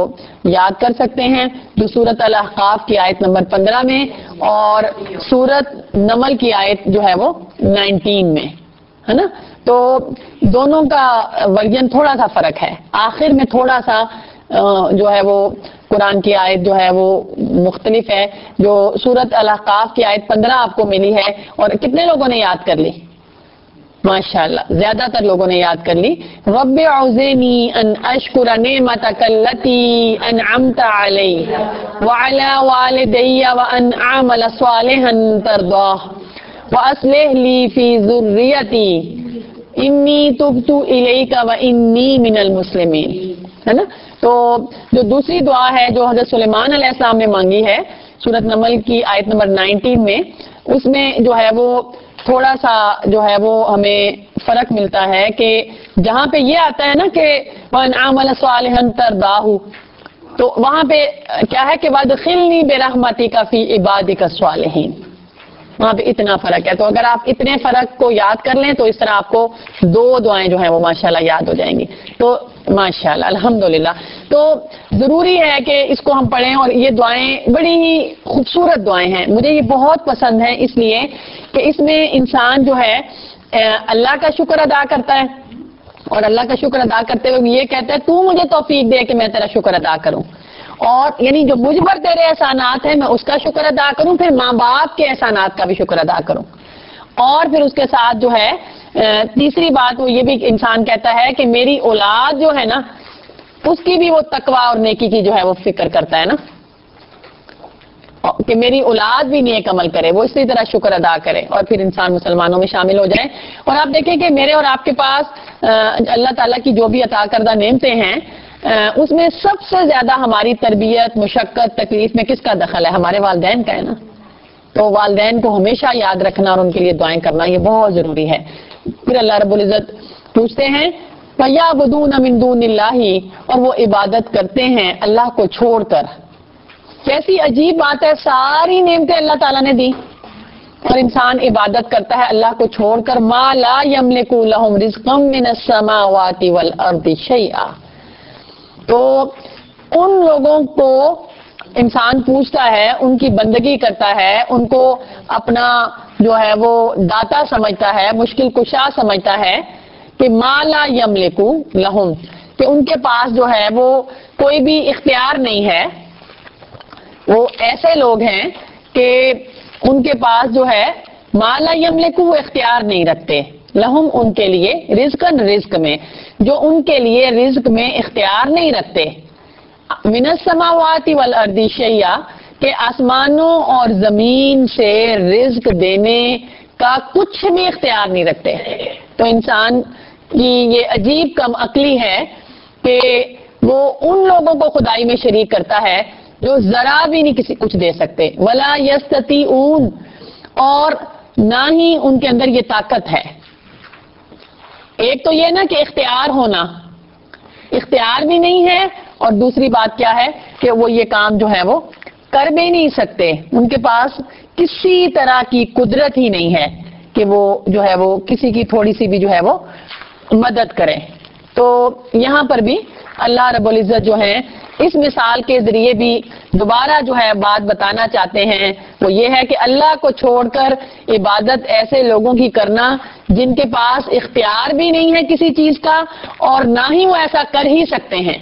یاد کر سکتے ہیں، جو سورت الاحقاف کی آیت نمبر پندرہ میں اور سورت نمل کی آیت جو ہے وہ نائنٹین میں ہے نا. تو دونوں کا ورژن تھوڑا سا فرق ہے، آخر میں تھوڑا سا جو ہے وہ قرآن کی آیت جو ہے وہ مختلف ہے. جو سورت الاحقاف کی آیت پندرہ آپ کو ملی ہے، اور کتنے لوگوں نے یاد کر لی؟ ماشاءاللہ زیادہ تر لوگوں نے یاد کر لی. رب اعوذنی ان اشکر نعمتک التی انعمت علی وعلی والدی وان اعمل صالحا ترضاه واصلح لی فی ذریتی انی تبت الیک وانی من المسلمین، ہے نا. تو جو دوسری دعا ہے جو حضرت سلیمان علیہ السلام نے مانگی ہے سورت نمل کی آیت نمبر نائنٹین میں، اس میں جو ہے وہ تھوڑا سا جو ہے وہ ہمیں فرق ملتا ہے کہ جہاں پہ یہ آتا ہے نا کہ وَأَنْ عَمَلَ صَالِحًا تَرْضَاهُ، تو وہاں پہ کیا ہے کہ وَأَدْخِلْنِي بِرَحْمَتِكَ فِي عِبَادِكَ الصَّالِحِينَ، وہاں پہ اتنا فرق ہے. تو اگر آپ اتنے فرق کو یاد کر لیں تو اس طرح آپ کو دو دعائیں جو ہیں وہ ماشاءاللہ یاد ہو جائیں گی. تو ماشاءاللہ الحمدللہ. تو ضروری ہے کہ اس کو ہم پڑھیں، اور یہ دعائیں بڑی ہی خوبصورت دعائیں ہیں. مجھے یہ بہت پسند ہے اس لیے کہ اس میں انسان جو ہے اللہ کا شکر ادا کرتا ہے، اور اللہ کا شکر ادا کرتے ہوئے یہ کہتا ہے تو مجھے توفیق دے کہ میں تیرا شکر ادا کروں، اور یعنی جو مجھ پر تیرے احسانات ہیں میں اس کا شکر ادا کروں، پھر ماں باپ کے احسانات کا بھی شکر ادا کروں. اور پھر اس کے ساتھ جو ہے تیسری بات وہ یہ بھی انسان کہتا ہے کہ میری اولاد جو ہے نا اس کی بھی وہ تقوی اور نیکی کی جو ہے وہ فکر کرتا ہے نا، کہ میری اولاد بھی نیک عمل کرے، وہ اسی طرح شکر ادا کرے، اور پھر انسان مسلمانوں میں شامل ہو جائے. اور آپ دیکھیں کہ میرے اور آپ کے پاس اللہ تعالیٰ کی جو بھی عطا کردہ نعمتیں ہیں اس میں سب سے زیادہ ہماری تربیت، مشقت، تکلیف میں کس کا دخل ہے؟ ہمارے والدین کا ہے نا. تو والدین کو ہمیشہ یاد رکھنا اور ان کے لیے دعائیں کرنا یہ بہت ضروری ہے. پھر اللہ رب العزت پوچھتے ہیں فَيَعْبُدُونَ مِن دُونِ اللَّهِ، اور وہ عبادت کرتے ہیں اللہ کو چھوڑ کر. کیسی عجیب بات ہے، ساری نعمتیں اللہ تعالیٰ نے دی اور انسان عبادت کرتا ہے اللہ کو چھوڑ کر. مَا لَا يَمْلِكُ لَهُمْ رِزْقًا مِّنَ السَّمَاوَاتِ وَالْأَرْضِ شَيْئًا. تو ان لوگوں کو انسان پوچھتا ہے، ان کی بندگی کرتا ہے، ان کو اپنا جو ہے وہ داتا سمجھتا ہے، مشکل کشا سمجھتا ہے، کہ ما لا یملکو لہم، کہ ان کے پاس جو ہے وہ کوئی بھی اختیار نہیں ہے. وہ ایسے لوگ ہیں کہ ان کے پاس جو ہے ما لا یملکو، وہ اختیار نہیں رکھتے، لہم ان کے لیے، رزقن رزق میں، جو ان کے لیے رزق میں اختیار نہیں رکھتے. من السماوات والارض شیئا، کہ آسمانوں اور زمین سے رزق دینے کا کچھ بھی اختیار نہیں رکھتے. تو انسان کی یہ عجیب کم عقلی ہے کہ وہ ان لوگوں کو خدائی میں شریک کرتا ہے جو ذرا بھی نہیں کسی کچھ دے سکتے. ولا یستطیعون، اور نہ ہی ان کے اندر یہ طاقت ہے. ایک تو یہ نا کہ اختیار ہونا، اختیار بھی نہیں ہے، اور دوسری بات کیا ہے کہ وہ یہ کام جو ہے وہ کر بھی نہیں سکتے. ان کے پاس کسی طرح کی قدرت ہی نہیں ہے کہ وہ جو ہے وہ کسی کی تھوڑی سی بھی جو ہے وہ مدد کریں. تو یہاں پر بھی اللہ رب العزت جو ہے اس مثال کے ذریعے بھی دوبارہ جو ہے بات بتانا چاہتے ہیں. وہ یہ ہے کہ اللہ کو چھوڑ کر عبادت ایسے لوگوں کی کرنا جن کے پاس اختیار بھی نہیں ہے کسی چیز کا، اور نہ ہی وہ ایسا کر ہی سکتے ہیں.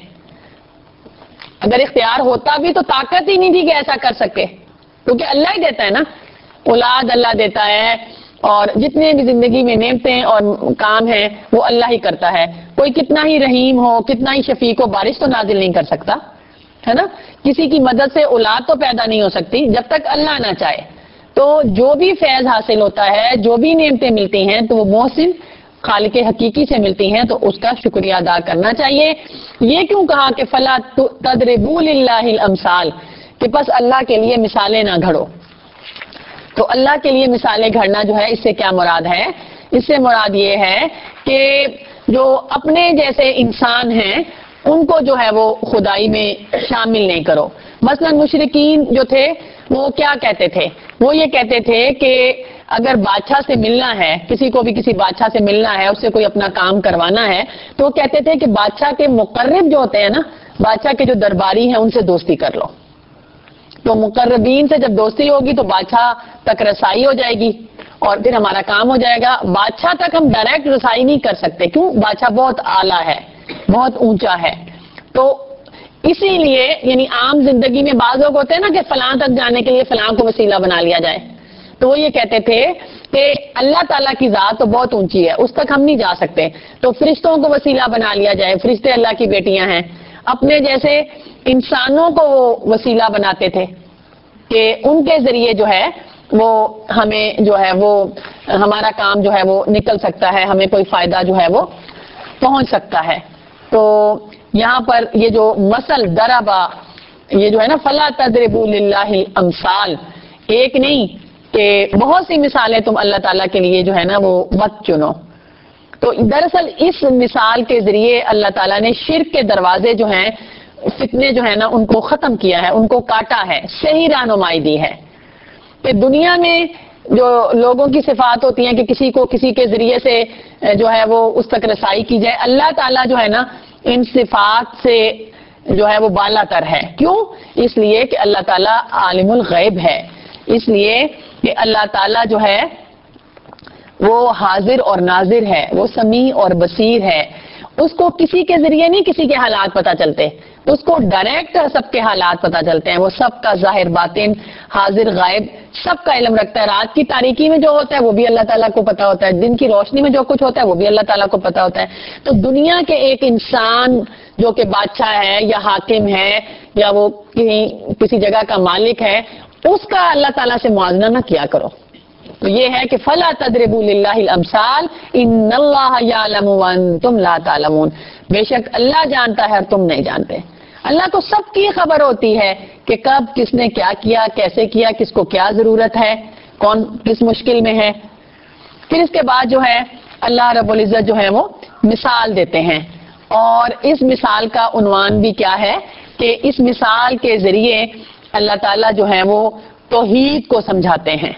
اگر اختیار ہوتا بھی تو طاقت ہی نہیں تھی کہ ایسا کر سکے، کیونکہ اللہ ہی دیتا ہے نا. اولاد اللہ دیتا ہے، اور جتنے بھی زندگی میں نعمتیں اور کام ہیں وہ اللہ ہی کرتا ہے. کوئی کتنا ہی رحیم ہو، کتنا ہی شفیق ہو، بارش تو نازل نہیں کر سکتا، ہے نا. کسی کی مدد سے اولاد تو پیدا نہیں ہو سکتی جب تک اللہ نہ چاہے. تو جو بھی فیض حاصل ہوتا ہے، جو بھی نعمتیں ملتی ہیں، تو وہ محسن خالق حقیقی سے ملتی ہیں، تو اس کا شکریہ ادا کرنا چاہیے. یہ کیوں کہا کہ فلا تضربوا للہ الامثال، کہ بس اللہ کے لیے مثالیں نہ گھڑو. تو اللہ کے لیے مثالیں گھڑنا جو ہے اس سے کیا مراد ہے؟ اس سے مراد یہ ہے کہ جو اپنے جیسے انسان ہیں ان کو جو ہے وہ خدائی میں شامل نہیں کرو. مثلا مشرکین جو تھے وہ کیا کہتے تھے؟ وہ یہ کہتے تھے کہ اگر بادشاہ سے ملنا ہے، کسی کو بھی کسی بادشاہ سے ملنا ہے، اس سے کوئی اپنا کام کروانا ہے، تو وہ کہتے تھے کہ بادشاہ کے مقرب جو ہوتے ہیں نا، بادشاہ کے جو درباری ہیں ان سے دوستی کر لو. تو مقربین سے جب دوستی ہوگی تو بادشاہ تک رسائی ہو جائے گی اور پھر ہمارا کام ہو جائے گا. بادشاہ تک ہم ڈائریکٹ رسائی نہیں کر سکتے, کیوں؟ بادشاہ بہت اعلیٰ ہے, بہت اونچا ہے. تو اسی لیے یعنی عام زندگی میں بعض لوگ ہوتے ہیں نا کہ فلاں تک جانے کے لیے فلاں کو وسیلہ بنا لیا جائے, تو وہ یہ کہتے تھے کہ اللہ تعالیٰ کی ذات تو بہت اونچی ہے, اس تک ہم نہیں جا سکتے, تو فرشتوں کو وسیلہ بنا لیا جائے, فرشتے اللہ کی بیٹیاں ہیں. اپنے جیسے انسانوں کو وہ وسیلہ بناتے تھے کہ ان کے ذریعے جو ہے وہ ہمیں جو ہے وہ ہمارا کام جو ہے وہ نکل سکتا ہے, ہمیں کوئی فائدہ جو ہے وہ پہنچ سکتا ہے. تو یہاں پر یہ جو مثل ضربا, یہ جو ہے نا فلا تضربوا للہ الامثال, ایک نہیں کہ بہت سی مثالیں تم اللہ تعالیٰ کے لیے جو ہے نا وہ مت چنو. تو دراصل اس مثال کے ذریعے اللہ تعالیٰ نے شرک کے دروازے جو ہیں, فتنے جو ہے نا ان کو ختم کیا ہے, ان کو کاٹا ہے, صحیح رہنمائی دی ہے. کہ دنیا میں جو لوگوں کی صفات ہوتی ہیں کہ کسی کو کسی کے ذریعے سے جو ہے وہ اس تک رسائی کی جائے, اللہ تعالیٰ جو ہے نا ان صفات سے جو ہے وہ بالا تر ہے. کیوں؟ اس لیے کہ اللہ تعالیٰ عالم الغیب ہے, اس لیے کہ اللہ تعالیٰ جو ہے وہ حاضر اور ناظر ہے, وہ سمیع اور بصیر ہے. اس کو کسی کے ذریعے نہیں کسی کے حالات پتہ چلتے, اس کو ڈائریکٹ سب کے حالات پتہ چلتے ہیں. وہ سب کا ظاہر باطن, حاضر غائب سب کا علم رکھتا ہے. رات کی تاریکی میں جو ہوتا ہے وہ بھی اللہ تعالیٰ کو پتہ ہوتا ہے, دن کی روشنی میں جو کچھ ہوتا ہے وہ بھی اللہ تعالیٰ کو پتہ ہوتا ہے. تو دنیا کے ایک انسان جو کہ بادشاہ ہے یا حاکم ہے یا وہ کسی جگہ کا مالک ہے, اس کا اللہ تعالیٰ سے موازنہ نہ کیا کرو. تو یہ ہے کہ فلا تضربوا للہ الامثال ان اللہ یعلم وانتم لا تعلمون, بے شک اللہ جانتا ہے اور تم نہیں جانتے. اللہ کو سب کی خبر ہوتی ہے کہ کب کس نے کیا کیا, کیسے کیا, کس کو کیا ضرورت ہے, کون کس مشکل میں ہے. پھر اس کے بعد جو ہے اللہ رب العزت جو ہے وہ مثال دیتے ہیں, اور اس مثال کا عنوان بھی کیا ہے کہ اس مثال کے ذریعے اللہ تعالیٰ جو ہے وہ توحید کو سمجھاتے ہیں.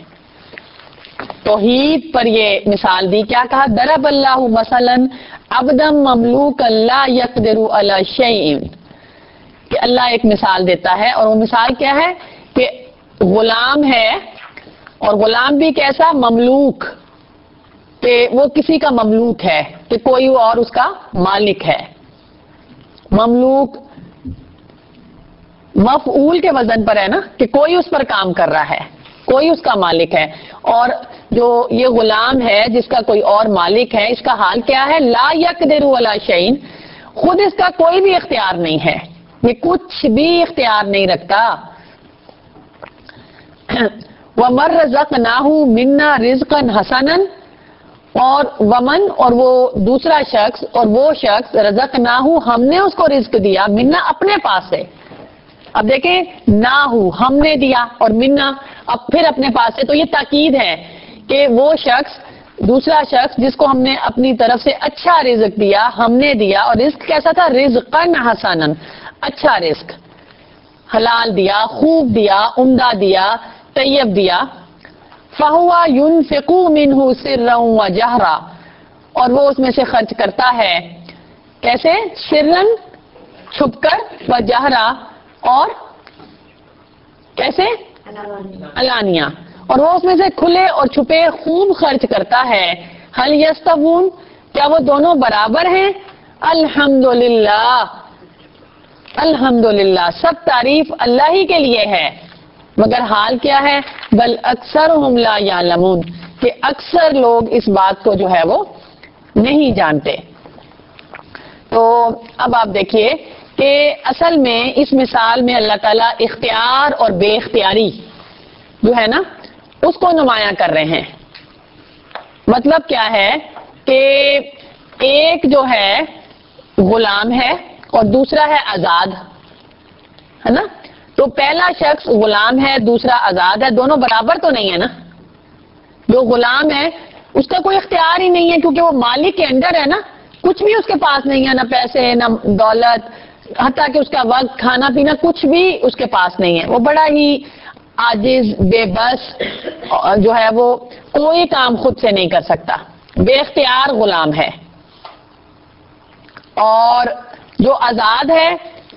توحید پر یہ مثال دی, کیا کہا؟ ضرب اللہ مثلا عبدا مملوکا لا یقدر علی شیء, کہ اللہ ایک مثال دیتا ہے, اور وہ مثال کیا ہے کہ غلام ہے, اور غلام بھی کیسا؟ مملوک, کہ وہ کسی کا مملوک ہے, کہ کوئی اور اس کا مالک ہے. مملوک مفعول کے وزن پر ہے نا, کہ کوئی اس پر کام کر رہا ہے, کوئی اس کا مالک ہے. اور جو یہ غلام ہے جس کا کوئی اور مالک ہے, اس کا حال کیا ہے؟ لا یقدر علی شیء, خود اس کا کوئی بھی اختیار نہیں ہے, یہ کچھ بھی اختیار نہیں رکھتا. وَمَن رَّزَقْنَاهُ مِنَّا رِزْقًا حَسَنًا, اور ومن اور وہ دوسرا شخص, اور وہ شخص رزقناہو ہم نے اس کو رزق دیا, منا اپنے پاس سے. اب دیکھیں نہ ہو ہم نے دیا, اور منا اب پھر اپنے پاس سے, تو یہ تاکید ہے کہ وہ شخص دوسرا شخص جس کو ہم نے اپنی طرف سے اچھا رزق دیا, ہم نے دیا, اور رزق کیسا تھا؟ رزقاً حسناً, اچھا رزق, حلال دیا, خوب دیا, عمدہ دیا, طیب دیا. فَهُوَ يُنْفِقُ مِنْهُ سِرًّا وَجَهْرًا, اور وہ اس میں سے خرچ کرتا ہے, کیسے؟ سرًّا چھپ کر, وجہرا اور کیسے؟ علانیہ, اور وہ اس میں سے کھلے اور چھپے خوب خرچ کرتا ہے. هل يستوون, کیا وہ دونوں برابر ہیں؟ الحمدللہ, الحمدللہ سب تعریف اللہ ہی کے لیے ہے, مگر حال کیا ہے؟ بل اکثرہم لا یعلمون, کہ اکثر لوگ اس بات کو جو ہے وہ نہیں جانتے. تو اب آپ دیکھیے کہ اصل میں اس مثال میں اللہ تعالیٰ اختیار اور بے اختیاری جو ہے نا اس کو نمایاں کر رہے ہیں. مطلب کیا ہے کہ ایک جو ہے غلام ہے اور دوسرا ہے آزاد, ہے نا. تو پہلا شخص غلام ہے, دوسرا آزاد ہے, دونوں برابر تو نہیں ہے نا. جو غلام ہے اس کا کوئی اختیار ہی نہیں ہے, کیونکہ وہ مالک کے انڈر ہے نا, کچھ بھی اس کے پاس نہیں ہے, نہ پیسے نہ دولت, حتیٰ کہ اس کا وقت, کھانا پینا کچھ بھی اس کے پاس نہیں ہے. وہ بڑا ہی عاجز, بے بس جو ہے وہ کوئی کام خود سے نہیں کر سکتا, بے اختیار غلام ہے. اور جو آزاد ہے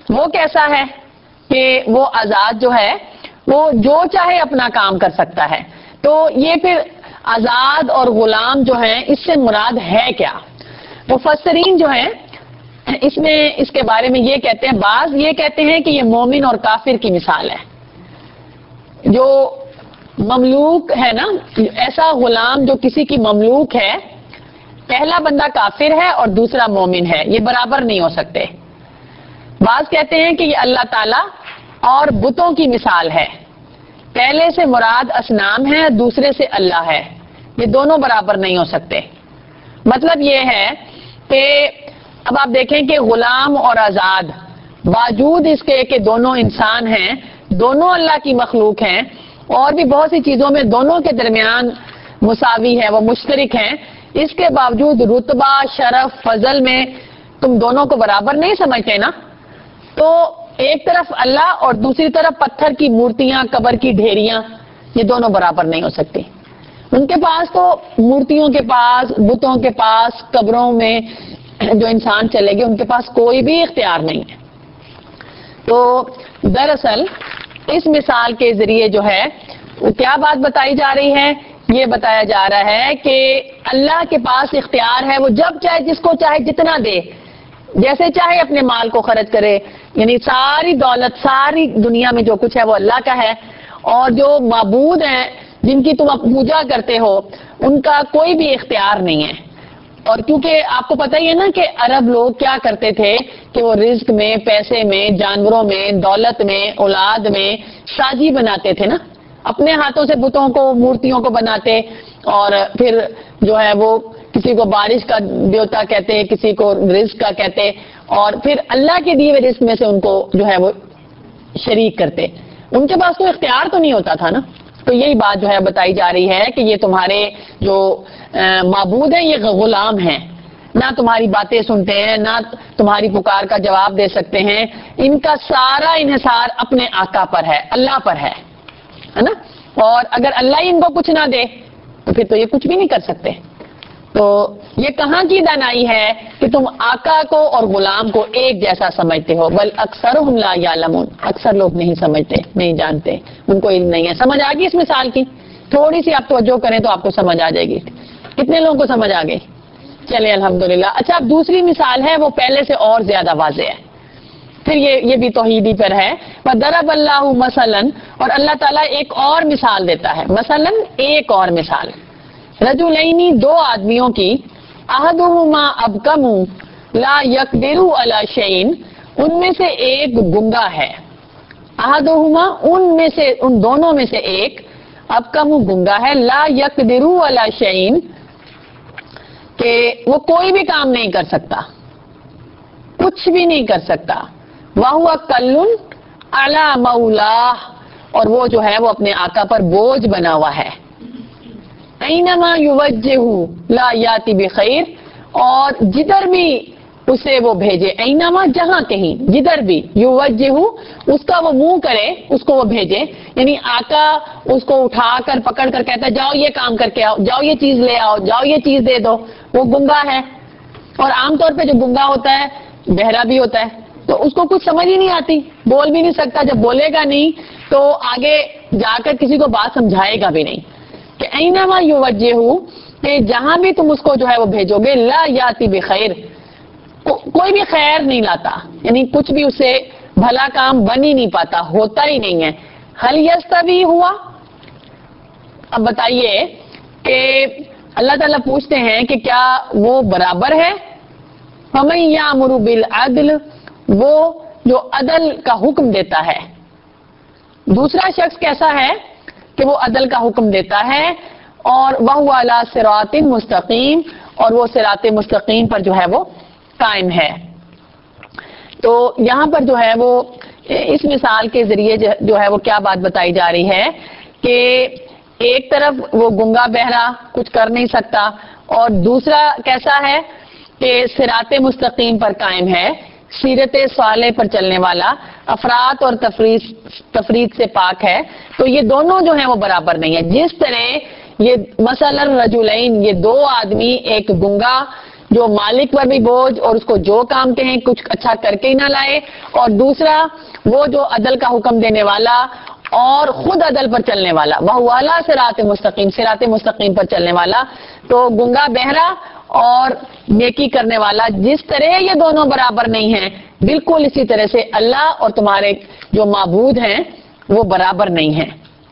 وہ کیسا ہے کہ وہ آزاد جو ہے وہ جو چاہے اپنا کام کر سکتا ہے. تو یہ پھر آزاد اور غلام جو ہیں اس سے مراد ہے کیا؟ مفسرین جو ہیں اس میں اس کے بارے میں یہ کہتے ہیں، بعض یہ کہتے ہیں کہ یہ مومن اور کافر کی مثال ہے. جو مملوک ہے نا، ایسا غلام جو کسی کی مملوک ہے، پہلا بندہ کافر ہے اور دوسرا مومن ہے، یہ برابر نہیں ہو سکتے. بعض کہتے ہیں کہ یہ اللہ تعالی اور بتوں کی مثال ہے، پہلے سے مراد اصنام ہے، دوسرے سے اللہ ہے، یہ دونوں برابر نہیں ہو سکتے. مطلب یہ ہے کہ اب آپ دیکھیں کہ غلام اور آزاد باوجود اس کے کہ دونوں انسان ہیں، دونوں اللہ کی مخلوق ہیں، اور بھی بہت سی چیزوں میں دونوں کے درمیان مساوی ہے، وہ مشترک ہیں، اس کے باوجود رتبہ، شرف، فضل میں تم دونوں کو برابر نہیں سمجھتے نا. تو ایک طرف اللہ اور دوسری طرف پتھر کی مورتیاں، قبر کی ڈھیریاں، یہ دونوں برابر نہیں ہو سکتی. ان کے پاس تو مورتیوں کے پاس، بتوں کے پاس، قبروں میں جو انسان چلے گئے ان کے پاس کوئی بھی اختیار نہیں ہے. تو دراصل اس مثال کے ذریعے جو ہے وہ کیا بات بتائی جا رہی ہے؟ یہ بتایا جا رہا ہے کہ اللہ کے پاس اختیار ہے، وہ جب چاہے جس کو چاہے جتنا دے، جیسے چاہے اپنے مال کو خرچ کرے. یعنی ساری دولت، ساری دنیا میں جو کچھ ہے وہ اللہ کا ہے، اور جو معبود ہیں جن کی تم پوجا کرتے ہو ان کا کوئی بھی اختیار نہیں ہے. اور کیونکہ آپ کو پتہ ہی ہے نا کہ عرب لوگ کیا کرتے تھے کہ وہ رزق میں، پیسے میں، جانوروں میں، دولت میں، اولاد میں سازی بناتے تھے نا، اپنے ہاتھوں سے بتوں کو، مورتیوں کو بناتے، اور پھر جو ہے وہ کسی کو بارش کا دیوتا کہتے، کسی کو رزق کا کہتے، اور پھر اللہ کے دیے ہوئے رزق میں سے ان کو جو ہے وہ شریک کرتے. ان کے پاس کوئی اختیار تو نہیں ہوتا تھا نا. تو یہی بات جو ہے بتائی جا رہی ہے کہ یہ تمہارے جو معبود ہیں یہ غلام ہیں، نہ تمہاری باتیں سنتے ہیں، نہ تمہاری پکار کا جواب دے سکتے ہیں. ان کا سارا انحصار اپنے آقا پر ہے، اللہ پر ہے ہے نا. اور اگر اللہ ہی ان کو کچھ نہ دے تو پھر تو یہ کچھ بھی نہیں کر سکتے. تو یہ کہاں کی دانائی ہے کہ تم آقا کو اور غلام کو ایک جیسا سمجھتے ہو؟ بل اکثرهم لا یعلمون، اکثر لوگ نہیں سمجھتے، نہیں جانتے، ان کو علم نہیں ہے. سمجھ آ گئی اس مثال کی؟ تھوڑی سی آپ توجہ کریں تو آپ کو سمجھ آ جائے گی. کتنے لوگوں کو سمجھ آ گئی؟ چلے الحمدللہ. اچھا، اب دوسری مثال ہے وہ پہلے سے اور زیادہ واضح ہے. پھر یہ یہ بھی توحیدی پر ہے. وَضَرَبَ اللَّهُ مَثَلًا، اور اللہ تعالیٰ ایک اور مثال دیتا ہے. مثلا ایک اور مثال، رجلین، دو آدمیوں کی، احدہما ابکم لا یقدر علی شیء، ان میں سے ایک گنگا ہے. احدہما، ان میں سے، ان دونوں میں سے ایک، ابکم گنگا ہے، لا یقدر علی شیء، کہ وہ کوئی بھی کام نہیں کر سکتا، کچھ بھی نہیں کر سکتا. وَهُوَ كَلٌّ عَلَى مَوْلَاهُ، اور وہ جو ہے وہ اپنے آقا پر بوجھ بنا ہوا ہے. اینما یوجہہ لا یاتی بخیر، اور جدھر بھی اسے وہ بھیجے، اینما جہاں کہیں، جدھر بھی، یوجہہ اس کا وہ منہ کرے، اس کو وہ بھیجے. یعنی آقا اس کو اٹھا کر پکڑ کر کہتا ہے جاؤ یہ کام کر کے آؤ، جاؤ یہ چیز لے آؤ، جاؤ یہ چیز دے دو. وہ گنگا ہے، اور عام طور پہ جو گنگا ہوتا ہے بہرا بھی ہوتا ہے، تو اس کو کچھ سمجھ ہی نہیں آتی، بول بھی نہیں سکتا. جب بولے گا نہیں تو آگے جا کر کسی کو بات سمجھائے گا بھی نہیں. کہ اینما یوجہہ، کہ جہاں بھی تم اس کو جو ہے وہ بھیجو گے، لا یاتی بخیر، کو, کوئی بھی خیر نہیں لاتا، یعنی کچھ بھی اسے بھلا کام بن ہی نہیں پاتا، ہوتا ہی نہیں ہے. حل یستوی ہوا، اب بتائیے کہ اللہ تعالیٰ پوچھتے ہیں کہ کیا وہ برابر ہے؟ فَمَن یَأْمُرُ بِالْعَدْلِ، وہ جو عدل کا حکم دیتا ہے. دوسرا شخص کیسا ہے کہ وہ عدل کا حکم دیتا ہے، اور وَهُوَ عَلَى صِرَاطٍ مستقیم، اور وہ صراط مستقیم پر جو ہے وہ قائم ہے. تو یہاں پر جو ہے وہ اس مثال کے ذریعے جو ہے وہ کیا بات بتائی جا رہی ہے کہ ایک طرف وہ گنگا بہرا کچھ کر نہیں سکتا، اور دوسرا کیسا ہے کہ صراط مستقیم پر قائم ہے، سیرت صالح پر چلنے والا، افراط اور تفریط تفریط سے پاک ہے. تو یہ دونوں جو ہیں وہ برابر نہیں ہے. جس طرح یہ مثلا رجلین، یہ دو آدمی، ایک گنگا جو مالک پر بھی بوجھ اور اس کو جو کام کہیں کچھ اچھا کر کے ہی نہ لائے، اور دوسرا وہ جو عدل کا حکم دینے والا اور خود عدل پر چلنے والا، وہ والا صراط مستقیم، صراط مستقیم پر چلنے والا. تو گنگا بہرا اور نیکی کرنے والا جس طرح یہ دونوں برابر نہیں ہیں، بالکل اسی طرح سے اللہ اور تمہارے جو معبود ہیں وہ برابر نہیں ہیں.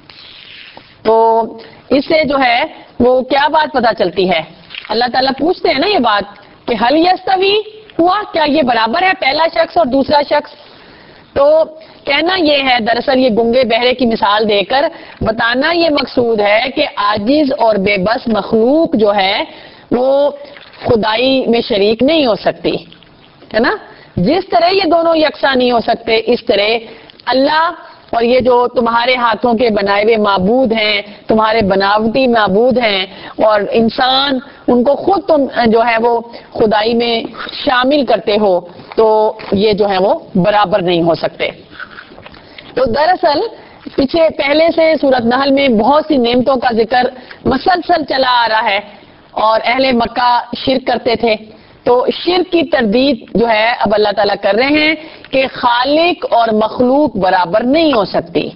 تو اس سے جو ہے وہ کیا بات پتہ چلتی ہے؟ اللہ تعالیٰ پوچھتے ہیں نا یہ بات کہ حل یستوی ہوا، کیا یہ برابر ہے پہلا شخص اور دوسرا شخص؟ تو کہنا یہ ہے، دراصل یہ گنگے بہرے کی مثال دے کر بتانا یہ مقصود ہے کہ عاجز اور بے بس مخلوق جو ہے وہ خدائی میں شریک نہیں ہو سکتی، ہے نا. جس طرح یہ دونوں یکساں نہیں ہو سکتے، اس طرح اللہ اور یہ جو تمہارے ہاتھوں کے بنائے ہوئے معبود ہیں، تمہارے بناوٹی معبود ہیں اور انسان، ان کو خود تم جو ہے وہ خدائی میں شامل کرتے ہو، تو یہ جو ہے وہ برابر نہیں ہو سکتے. تو دراصل پیچھے پہلے سے سورۃ نحل میں بہت سی نعمتوں کا ذکر مسلسل چلا آ رہا ہے، اور اہل مکہ شرک کرتے تھے. تو شرک کی تردید جو ہے اب اللہ تعالیٰ کر رہے ہیں کہ خالق اور مخلوق برابر نہیں ہو سکتی.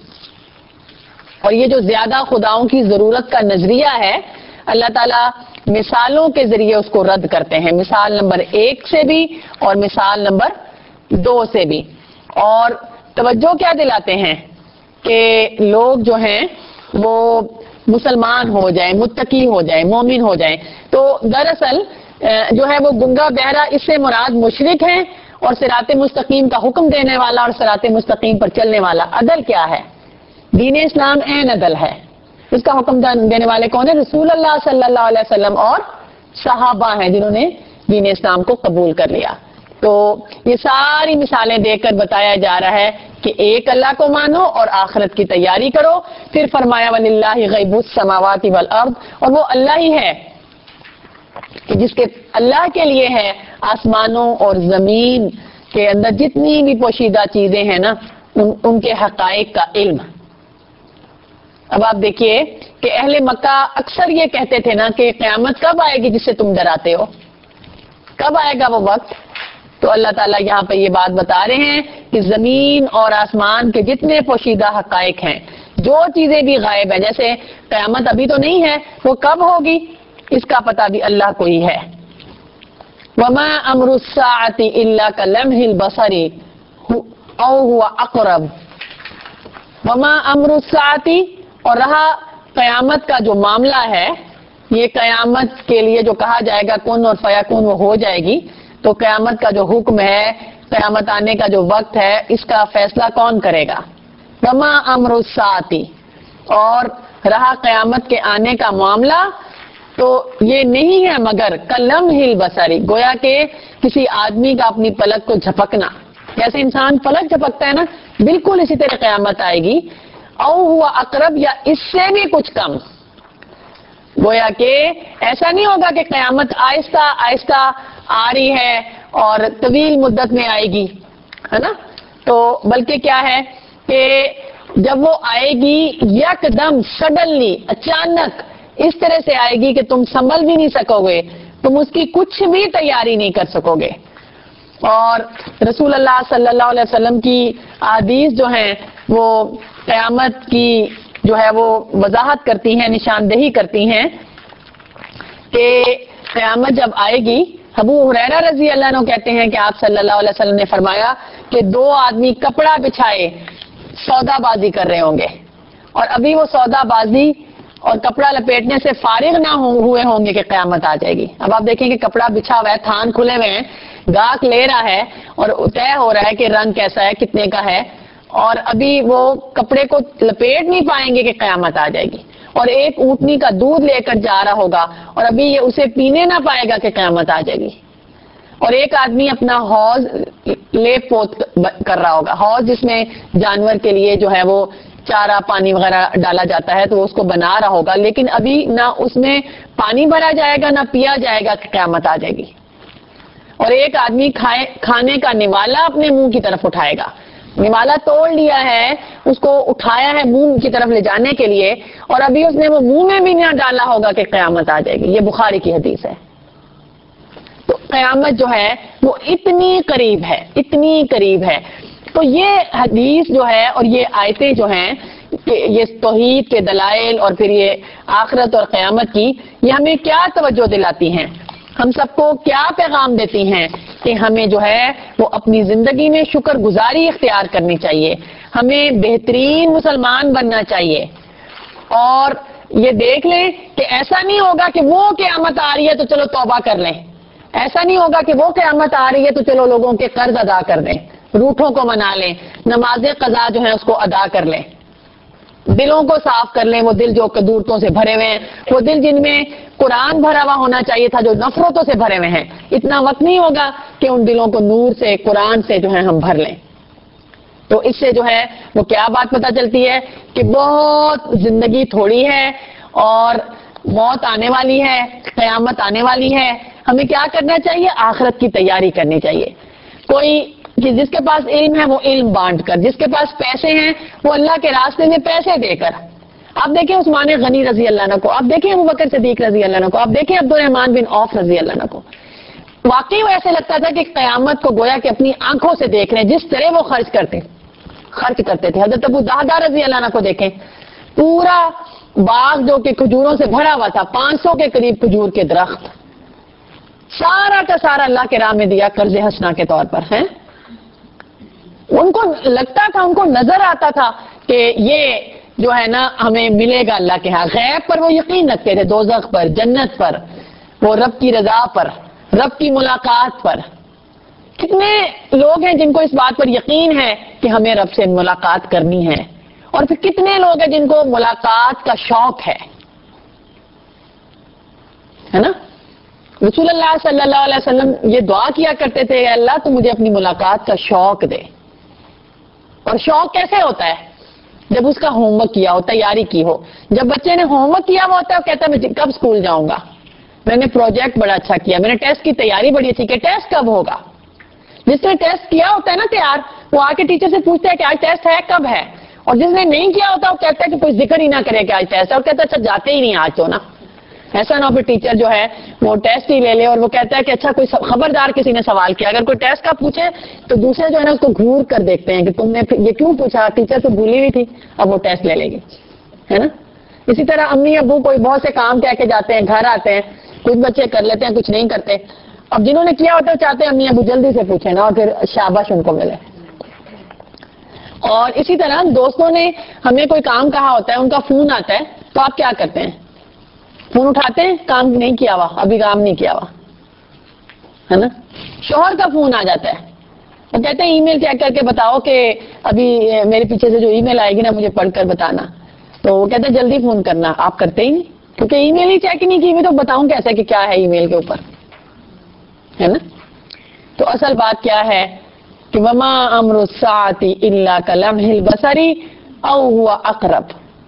اور یہ جو زیادہ خداؤں کی ضرورت کا نظریہ ہے، اللہ تعالیٰ مثالوں کے ذریعے اس کو رد کرتے ہیں، مثال نمبر ایک سے بھی اور مثال نمبر دو سے بھی. اور توجہ کیا دلاتے ہیں کہ لوگ جو ہیں وہ مسلمان ہو جائیں، متقی ہو جائیں، مومن ہو جائیں. تو دراصل جو ہے وہ گنگا بہرا اس سے مراد مشرک ہیں، اور صراط مستقیم کا حکم دینے والا اور صراط مستقیم پر چلنے والا. عدل کیا ہے؟ دین اسلام عین عدل ہے. اس کا حکم دینے والے کون ہیں؟ رسول اللہ صلی اللہ علیہ وسلم اور صحابہ ہیں جنہوں نے دین اسلام کو قبول کر لیا. تو یہ ساری مثالیں دے کر بتایا جا رہا ہے کہ ایک اللہ کو مانو اور آخرت کی تیاری کرو. پھر فرمایا وَلِلَّهِ غَيْبُ السَّمَاوَاتِ وَالْأَرْضِ، اور وہ اللہ ہی ہے کہ جس کے اللہ کے لیے ہے آسمانوں اور زمین کے اندر جتنی بھی پوشیدہ چیزیں ہیں نا، ان, ان کے حقائق کا علم. اب آپ دیکھیے کہ اہل مکہ اکثر یہ کہتے تھے نا کہ قیامت کب آئے گی جس سے تم ڈراتے ہو، کب آئے گا وہ وقت؟ تو اللہ تعالیٰ یہاں پہ یہ بات بتا رہے ہیں کہ زمین اور آسمان کے جتنے پوشیدہ حقائق ہیں، جو چیزیں بھی غائب ہیں، جیسے قیامت ابھی تو نہیں ہے، وہ کب ہوگی اس کا پتہ بھی اللہ کو ہی ہے. وما امر الساعۃ الا کلمح البصر او هو اقرب. وما امر الساعۃ، اور رہا قیامت کا جو معاملہ ہے، یہ قیامت کے لیے جو کہا جائے گا کن اور فیکون وہ ہو جائے گی. تو قیامت کا جو حکم ہے، قیامت آنے کا جو وقت ہے، اس کا فیصلہ کون کرے گا؟ وما امر الساعۃ، اور رہا قیامت کے آنے کا معاملہ، تو یہ نہیں ہے مگر کلمح البصر، گویا کہ کسی آدمی کا اپنی پلک کو جھپکنا. جیسے انسان پلک جھپکتا ہے نا، بالکل اسی طرح قیامت آئے گی. او ہوا اقرب، یا اس سے بھی کچھ کم. گویا کہ ایسا نہیں ہوگا کہ قیامت آہستہ آہستہ آ رہی ہے اور طویل مدت میں آئے گی، ہے نا. تو بلکہ کیا ہے کہ جب وہ آئے گی یک دم سڈنلی، اچانک اس طرح سے آئے گی کہ تم سنبھل بھی نہیں سکو گے، تم اس کی کچھ بھی تیاری نہیں کر سکو گے. اور رسول اللہ صلی اللہ علیہ وسلم کی احادیث جو ہیں وہ قیامت کی جو ہے وہ وضاحت کرتی ہیں، نشاندہی کرتی ہیں کہ قیامت جب آئے گی. ابو ہریرہ رضی اللہ عنہ کہتے ہیں کہ آپ صلی اللہ علیہ وسلم نے فرمایا کہ دو آدمی کپڑا بچھائے سودا بازی کر رہے ہوں گے، اور ابھی وہ سودا بازی اور کپڑا لپیٹنے سے فارغ نہ ہوئے ہوں گے کہ قیامت آ جائے گی. اب آپ دیکھیں کہ کپڑا بچھا ہوا ہے، تھان کھلے ہوئے ہیں، گاہک لے رہا ہے اور طے ہو رہا ہے کہ رنگ کیسا ہے، کتنے کا ہے، اور ابھی وہ کپڑے کو لپیٹ نہیں پائیں گے کہ قیامت آ جائے گی. اور ایک اونٹنی کا دودھ لے کر جا رہا ہوگا اور ابھی یہ اسے پینے نہ پائے گا کہ قیامت آ جائے گی. اور ایک آدمی اپنا حوض لے پوت کر رہا ہوگا، حوض جس میں جانور کے لیے جو ہے وہ چارہ پانی وغیرہ ڈالا جاتا ہے، تو وہ اس کو بنا رہا ہوگا، لیکن ابھی نہ اس میں پانی بھرا جائے گا نہ پیا جائے گا کہ قیامت آ جائے گی. اور ایک آدمی کھائے کھانے کا نوالا اپنے منہ کی طرف اٹھائے گا، نوالا توڑ لیا ہے، اس کو اٹھایا ہے منہ کی طرف لے جانے کے لیے، اور ابھی اس نے وہ منہ میں بھی نہ ڈالا ہوگا کہ قیامت آ جائے گی. یہ بخاری کی حدیث ہے. تو قیامت جو ہے وہ اتنی قریب ہے، اتنی قریب ہے. تو یہ حدیث جو ہے اور یہ آیتیں جو ہیں کہ یہ توحید کے دلائل اور پھر یہ آخرت اور قیامت کی، یہ ہمیں کیا توجہ دلاتی ہیں، ہم سب کو کیا پیغام دیتی ہیں کہ ہمیں جو ہے وہ اپنی زندگی میں شکر گزاری اختیار کرنی چاہیے، ہمیں بہترین مسلمان بننا چاہیے. اور یہ دیکھ لیں کہ ایسا نہیں ہوگا کہ وہ قیامت آ رہی ہے تو چلو توبہ کر لیں، ایسا نہیں ہوگا کہ وہ قیامت آ رہی ہے تو چلو لوگوں کے قرض ادا کر دیں، روٹھوں کو منا لیں، نماز قضا جو ہے اس کو ادا کر لیں، دلوں کو صاف کر لیں، وہ دل جو قدورتوں سے بھرے ہوئے ہیں، وہ دل جن میں قرآن بھرا ہوا ہونا چاہیے تھا جو نفرتوں سے بھرے ہوئے ہیں. اتنا وقت نہیں ہوگا کہ ان دلوں کو نور سے، قرآن سے جو ہے ہم بھر لیں. تو اس سے جو ہے وہ کیا بات پتہ چلتی ہے کہ بہت زندگی تھوڑی ہے اور موت آنے والی ہے، قیامت آنے والی ہے. ہمیں کیا کرنا چاہیے؟ آخرت کی تیاری کرنی چاہیے. کوئی کہ جس کے پاس علم ہے وہ علم بانٹ کر، جس کے پاس پیسے ہیں وہ اللہ کے راستے میں پیسے دے کر. آپ دیکھیں عثمان غنی رضی اللہ عنہ کو، آپ دیکھیں ابوبکر صدیق رضی اللہ عنہ کو، آپ دیکھیں عبد الرحمن بن عوف رضی اللہ عنہ کو. واقعی وہ ایسے لگتا تھا کہ قیامت کو گویا کہ اپنی آنکھوں سے دیکھ رہے ہیں، جس طرح وہ خرچ کرتے خرچ کرتے تھے. حضرت ابو دہدہ رضی اللہ عنہ کو دیکھیں، پورا باغ جو کہ کھجوروں سے بھرا ہوا تھا، پانچ سو کے قریب کھجور کے درخت، سارا کا سارا اللہ کے راہ میں دیا قرض حسنہ کے طور پر. ہیں ان کو لگتا تھا، ان کو نظر آتا تھا کہ یہ جو ہے نا ہمیں ملے گا اللہ کے ہاں. غیب پر وہ یقین رکھتے تھے، دوزخ پر، جنت پر، وہ رب کی رضا پر، رب کی ملاقات پر. کتنے لوگ ہیں جن کو اس بات پر یقین ہے کہ ہمیں رب سے ملاقات کرنی ہے، اور پھر کتنے لوگ ہیں جن کو ملاقات کا شوق ہے ہے نا. رسول اللہ صلی اللہ علیہ وسلم یہ دعا کیا کرتے تھے، اللہ تو مجھے اپنی ملاقات کا شوق دے. اور شوق کیسے ہوتا ہے؟ جب اس کا ہوم ورک کیا ہو، تیاری کی ہو. جب بچے نے ہوم ورک کیا ہوا ہوتا ہے وہ کہتا ہے میں کب اسکول جاؤں گا، میں نے پروجیکٹ بڑا اچھا کیا، میں نے ٹیسٹ کی تیاری بڑی اچھی کی، ٹیسٹ کب ہوگا. جس نے ٹیسٹ کیا ہوتا ہے نا تیار، وہ آ کے ٹیچر سے پوچھتا ہے کہ آج ٹیسٹ ہے، کب ہے. اور جس نے نہیں کیا ہوتا وہ کہتا ہے کہ کوئی ذکر ہی نہ کرے کہ آج ٹیسٹ ہے، اور کہتا ہے اچھا جاتے ہی نہیں آج تو نا. ایسا نہ ہو پھر ٹیچر جو ہے وہ ٹیسٹ ہی لے لے اور وہ کہتا ہے کہ اچھا کوئی خبردار کسی نے سوال کیا. اگر کوئی ٹیسٹ کا پوچھے تو دوسرے جو ہے نا اس کو گھور کر دیکھتے ہیں کہ تم نے یہ کیوں پوچھا، ٹیچر تو بھولی ہوئی تھی، اب وہ ٹیسٹ لے لے گی، ہے نا. اسی طرح امی ابو کوئی بہت سے کام کہہ کے جاتے ہیں، گھر آتے ہیں، کچھ بچے کر لیتے ہیں، کچھ نہیں کرتے. اب جنہوں نے کیا ہوتا ہے چاہتے ہیں امی ابو جلدی سے پوچھیں نا اور پھر شاباش ان کو ملے. اور اسی طرح دوستوں نے ہمیں کوئی کام کہا ہوتا ہے، ان کا فون آتا ہے تو آپ کیا کرتے ہیں؟ فون اٹھاتے ہیں، کام نہیں کیا ہوا، ابھی کام نہیں کیا ہوا، ہے نا. شوہر کا فون آ جاتا ہے، وہ کہتے ہیں ای میل چیک کر کے بتاؤ کہ ابھی میرے پیچھے سے جو ای میل آئے گی نا مجھے پڑھ کر بتانا. تو وہ کہتے ہیں جلدی فون کرنا، آپ کرتے ہی نہیں کیونکہ ای میل ہی چیک ہی نہیں کی ہوئی تو بتاؤں کیسے کہ کیا ہے ای میل کے اوپر، ہے نا. تو اصل بات کیا ہے کہ وما امر الساعۃ الا کلمح البصر او هو اقرب.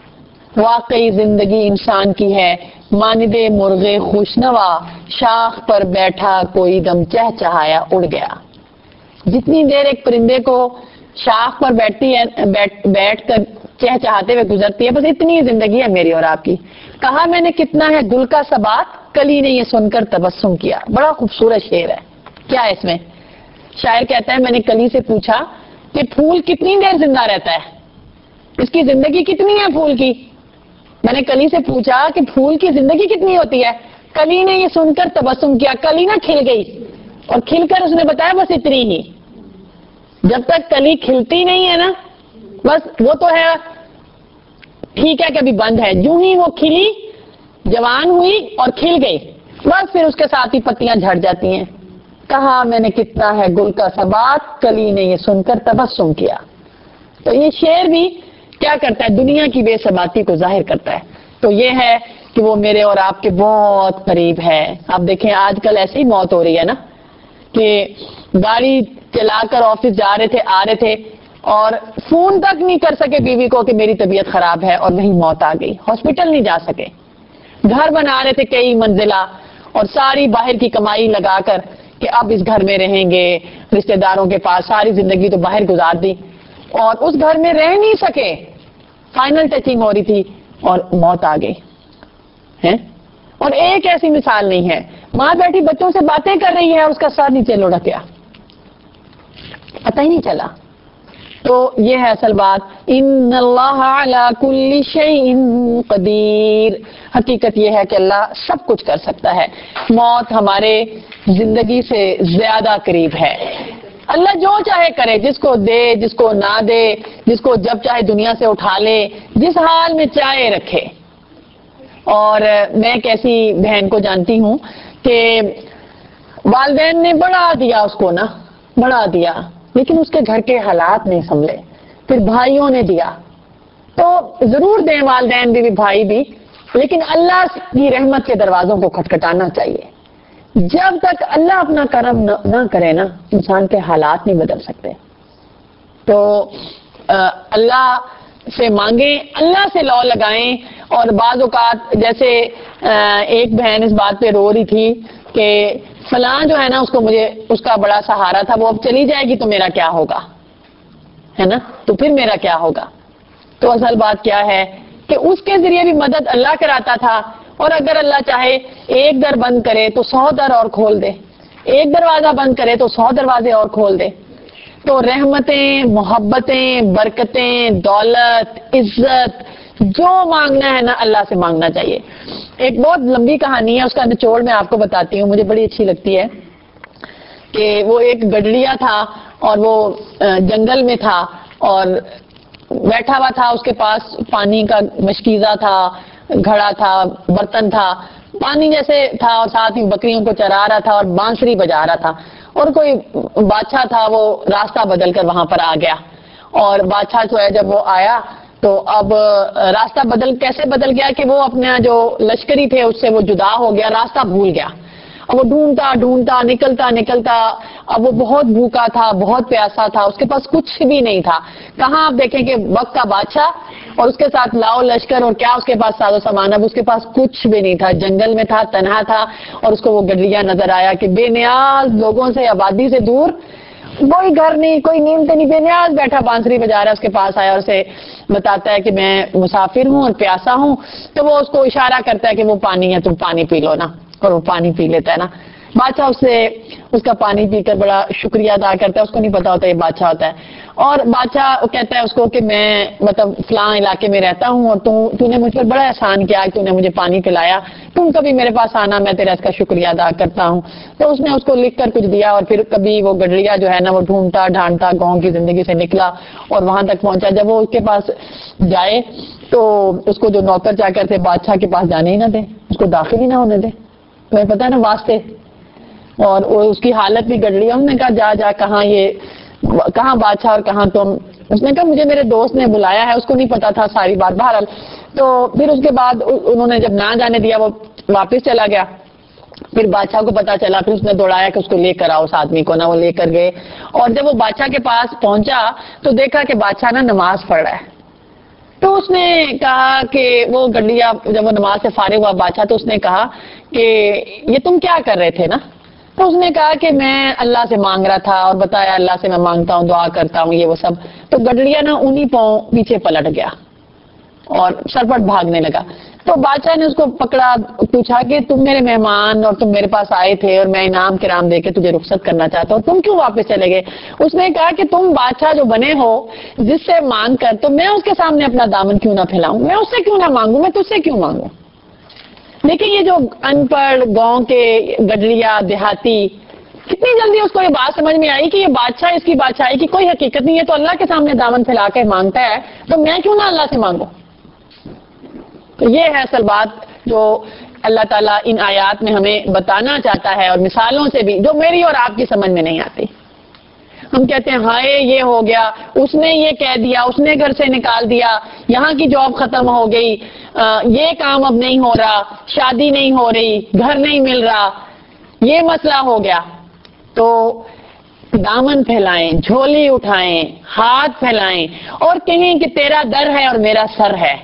واقعی زندگی انسان کی ہے مانند مرغ خوشنوا، شاخ پر بیٹھا کوئی دم چہچہایا اڑ گیا. جتنی دیر ایک پرندے کو شاخ پر بیٹھتی ہے، بیٹھ, بیٹھ کر چہچہاتے ہوئے گزرتی ہے، بس اتنی زندگی ہے میری اور آپ کی. کہا میں نے کتنا ہے گل کا ثبات، کلی نے یہ سن کر تبسم کیا. بڑا خوبصورت شعر ہے. کیا ہے اس میں؟ شاعر کہتا ہے میں نے کلی سے پوچھا کہ پھول کتنی دیر زندہ رہتا ہے، اس کی زندگی کتنی ہے پھول کی. میں نے کلی سے پوچھا کہ پھول کی زندگی کتنی ہوتی ہے. کلی نے یہ سن کر تبسم کیا. کلی نہ کھل گئی اور کھل کر اس نے بتایا بس اتنی ہی. جب تک کلی کھلتی نہیں ہے نا بس وہ تو ہے ٹھیک ہے کہ ابھی بند ہے، جو ہی وہ کھلی، جوان ہوئی اور کھل گئی بس پھر اس کے ساتھ ہی پتیاں جھڑ جاتی ہیں. کہا میں نے کتنا ہے گل کا ثبات، کلی نے یہ سن کر تبسم کیا. تو یہ شعر بھی کیا کرتا ہے؟ دنیا کی بے ثباتی کو ظاہر کرتا ہے. تو یہ ہے کہ وہ میرے اور آپ کے بہت قریب ہے. آپ دیکھیں آج کل ایسی ہی موت ہو رہی ہے نا کہ گاڑی چلا کر آفس جا رہے تھے، آ رہے تھے اور فون تک نہیں کر سکے بیوی کو کہ میری طبیعت خراب ہے اور وہیں موت آ گئی. ہاسپٹل نہیں جا سکے. گھر بنا رہے تھے کئی منزلہ اور ساری باہر کی کمائی لگا کر کہ اب اس گھر میں رہیں گے، رشتہ داروں کے پاس، ساری زندگی تو باہر گزار دی اور اس گھر میں رہ نہیں سکے. فائنل ٹچنگ ہو رہی تھی اور موت آ گئی ہے. اور ایک ایسی مثال نہیں ہے، ماں بیٹھی بچوں سے باتیں کر رہی ہے، اس کا سر نیچے لڑک گیا، پتہ ہی نہیں چلا. تو یہ ہے اصل بات. ان اللہ علی کل شیء قدیر. حقیقت یہ ہے کہ اللہ سب کچھ کر سکتا ہے. موت ہمارے زندگی سے زیادہ قریب ہے. اللہ جو چاہے کرے، جس کو دے جس کو نہ دے، جس کو جب چاہے دنیا سے اٹھا لے، جس حال میں چاہے رکھے. اور میں ایک ایسی بہن کو جانتی ہوں کہ والدین نے بڑھا دیا اس کو نا، بڑھا دیا، لیکن اس کے گھر کے حالات نہیں سنبھلے. پھر بھائیوں نے دیا، تو ضرور دیں والدین بھی, بھی بھائی بھی، لیکن اللہ کی رحمت کے دروازوں کو کھٹکھٹانا چاہیے. جب تک اللہ اپنا کرم نہ کرے نا، انسان کے حالات نہیں بدل سکتے. تو اللہ سے مانگیں، اللہ سے لو لگائیں. اور بعض اوقات جیسے ایک بہن اس بات پہ رو رہی تھی کہ فلاں جو ہے نا، اس کو مجھے اس کا بڑا سہارا تھا، وہ اب چلی جائے گی تو میرا کیا ہوگا، ہے نا، تو پھر میرا کیا ہوگا. تو اصل بات کیا ہے کہ اس کے ذریعے بھی مدد اللہ کراتا تھا. اور اگر اللہ چاہے ایک در بند کرے تو سو در اور کھول دے، ایک دروازہ بند کرے تو سو دروازے اور کھول دے. تو رحمتیں، محبتیں، برکتیں، دولت، عزت، جو مانگنا ہے نا اللہ سے مانگنا چاہیے. ایک بہت لمبی کہانی ہے، اس کا نچوڑ میں آپ کو بتاتی ہوں، مجھے بڑی اچھی لگتی ہے. کہ وہ ایک گڈریا تھا اور وہ جنگل میں تھا اور بیٹھا ہوا تھا، اس کے پاس پانی کا مشکیزہ تھا، گھڑا تھا، برتن تھا، پانی جیسے تھا، اور ساتھ ہی بکریوں کو چرا رہا تھا اور بانسری بجا رہا تھا. اور کوئی بادشاہ تھا، وہ راستہ بدل کر وہاں پر آ گیا. اور بادشاہ جو ہے جب وہ آیا تو اب راستہ بدل کیسے بدل گیا کہ وہ اپنا جو لشکری تھے اس سے وہ جدا ہو گیا، راستہ بھول گیا. اب وہ ڈھونڈتا ڈھونڈتا نکلتا نکلتا اب وہ بہت بھوکا تھا، بہت پیاسا تھا، اس کے پاس کچھ بھی نہیں تھا. کہاں آپ دیکھیں کہ وقت کا بادشاہ اور اس کے ساتھ لاؤ لشکر، اور کیا اس کے پاس ساز و سامان، اب اس کے پاس کچھ بھی نہیں تھا، جنگل میں تھا، تنہا تھا. اور اس کو وہ گڈریا نظر آیا کہ بے نیاز لوگوں سے، آبادی سے دور، کوئی گھر نہیں، کوئی نیند نہیں، بے نیاز بیٹھا بانسری بجا رہا ہے. اس کے پاس آیا اور اسے بتاتا ہے کہ میں مسافر ہوں اور پیاسا ہوں. تو وہ اس کو اشارہ کرتا ہے کہ وہ پانی ہے، تم پانی پی لو نا. اور وہ پانی پی لیتا ہے نا. بادشاہ اس سے اس کا پانی پی کر بڑا شکریہ ادا کرتا ہے. اس کو نہیں پتا ہوتا یہ بادشاہ ہوتا ہے. اور بادشاہ کہتا ہے اس کو کہ میں مطلب فلاں علاقے میں رہتا ہوں اور تو نے مجھ پر بڑا احسان کیا کہ تو نے مجھے پانی پلایا، تم کبھی میرے پاس آنا، میں تیرا اس کا شکریہ ادا کرتا ہوں. تو اس نے اس کو لکھ کر کچھ دیا. اور پھر کبھی وہ گڈریا جو ہے نا، وہ ڈھونڈتا ڈھانڈتا گاؤں کی زندگی سے نکلا اور وہاں تک پہنچا. جب وہ اس کے پاس جائے تو اس کو جو نوکر چاکر تھے بادشاہ کے پاس جانے ہی نہ دیں، اس کو داخل ہی نہ ہونے دیں. تمہیں پتا ہے نا واسطے. اور اس کی حالت بھی گڑ لی. ہم نے کہا جا جا کہاں یہ کہاں بادشاہ اور کہاں تم. اس نے کہا مجھے میرے دوست نے بلایا ہے. اس کو نہیں پتا تھا ساری بات. بہرحال تو پھر اس کے بعد انہوں نے جب نہ جانے دیا وہ واپس چلا گیا. پھر بادشاہ کو پتا چلا، پھر اس نے دوڑایا کہ اس کو لے کر آؤ اس آدمی کو. نہ وہ لے کر گئے. اور جب وہ بادشاہ کے پاس پہنچا تو دیکھا کہ بادشاہ نا نماز پڑھ رہا ہے. تو اس نے کہا کہ وہ گڈریا جب وہ نماز سے فارغ ہوا بادشاہ، تو اس نے کہا کہ یہ تم کیا کر رہے تھے نا؟ تو اس نے کہا کہ میں اللہ سے مانگ رہا تھا اور بتایا اللہ سے میں مانگتا ہوں، دعا کرتا ہوں، یہ وہ سب. تو گڈریا نا انہی پاؤں پیچھے پلٹ گیا اور سرپٹ بھاگنے لگا. تو بادشاہ نے اس کو پکڑا، پوچھا کہ تم میرے مہمان اور تم میرے پاس آئے تھے اور میں انعام کرام دے کے تجھے رخصت کرنا چاہتا ہوں، تم کیوں واپس چلے گئے؟ اس نے کہا کہ تم بادشاہ جو بنے ہو جس سے مانگ کر، تو میں اس کے سامنے اپنا دامن کیوں نہ پھیلاؤں، میں اس سے کیوں نہ مانگوں، میں تجھ سے کیوں مانگوں. لیکن یہ جو ان پڑھ گاؤں کے گڈریا دیہاتی، کتنی جلدی اس کو یہ بات سمجھ میں آئی کہ یہ بادشاہ، اس کی بادشاہی کی کوئی حقیقت نہیں ہے، تو اللہ کے سامنے دامن پھیلا کے مانگتا ہے، تو میں کیوں نہ اللہ سے مانگوں. تو یہ ہے اصل بات جو اللہ تعالیٰ ان آیات میں ہمیں بتانا چاہتا ہے، اور مثالوں سے بھی جو میری اور آپ کی سمجھ میں نہیں آتی. ہم کہتے ہیں ہائے یہ ہو گیا، اس نے یہ کہہ دیا، اس نے گھر سے نکال دیا، یہاں کی جاب ختم ہو گئی، یہ کام اب نہیں ہو رہا، شادی نہیں ہو رہی، گھر نہیں مل رہا، یہ مسئلہ ہو گیا. تو دامن پھیلائیں، جھولی اٹھائیں، ہاتھ پھیلائیں اور کہیں کہ تیرا در ہے اور میرا سر ہے.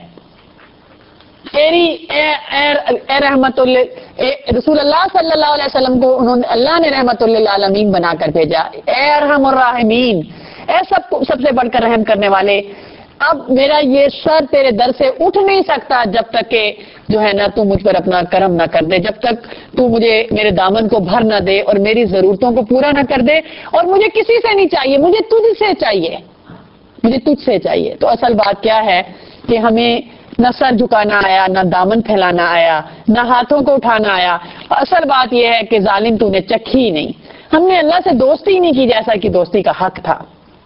تیری اے, اے, اے رحمت اللہ، رسول اللہ صلی اللہ علیہ وسلم کو انہوں نے اللہ نے رحمت للعالمین بنا کر بھیجا. اے ارحم الراحمین، اے سب سب سے بڑھ کر رحم کرنے والے، اب میرا یہ سر تیرے در سے اٹھ نہیں سکتا جب تک کہ جو ہے نا تو مجھ پر اپنا کرم نہ کر دے، جب تک تو مجھے میرے دامن کو بھر نہ دے اور میری ضرورتوں کو پورا نہ کر دے، اور مجھے کسی سے نہیں چاہیے، مجھے تجھ سے چاہیے، مجھے تجھ سے چاہیے۔ تو اصل بات کیا ہے کہ ہمیں نہ سر جھکانا آیا، نہ دامن پھیلانا آیا، نہ ہاتھوں کو اٹھانا آیا، اصل بات یہ ہے کہ ظالم تو نے چکھی ہی نہیں، ہم نے اللہ سے دوستی ہی نہیں کی جیسا کہ دوستی کا حق تھا۔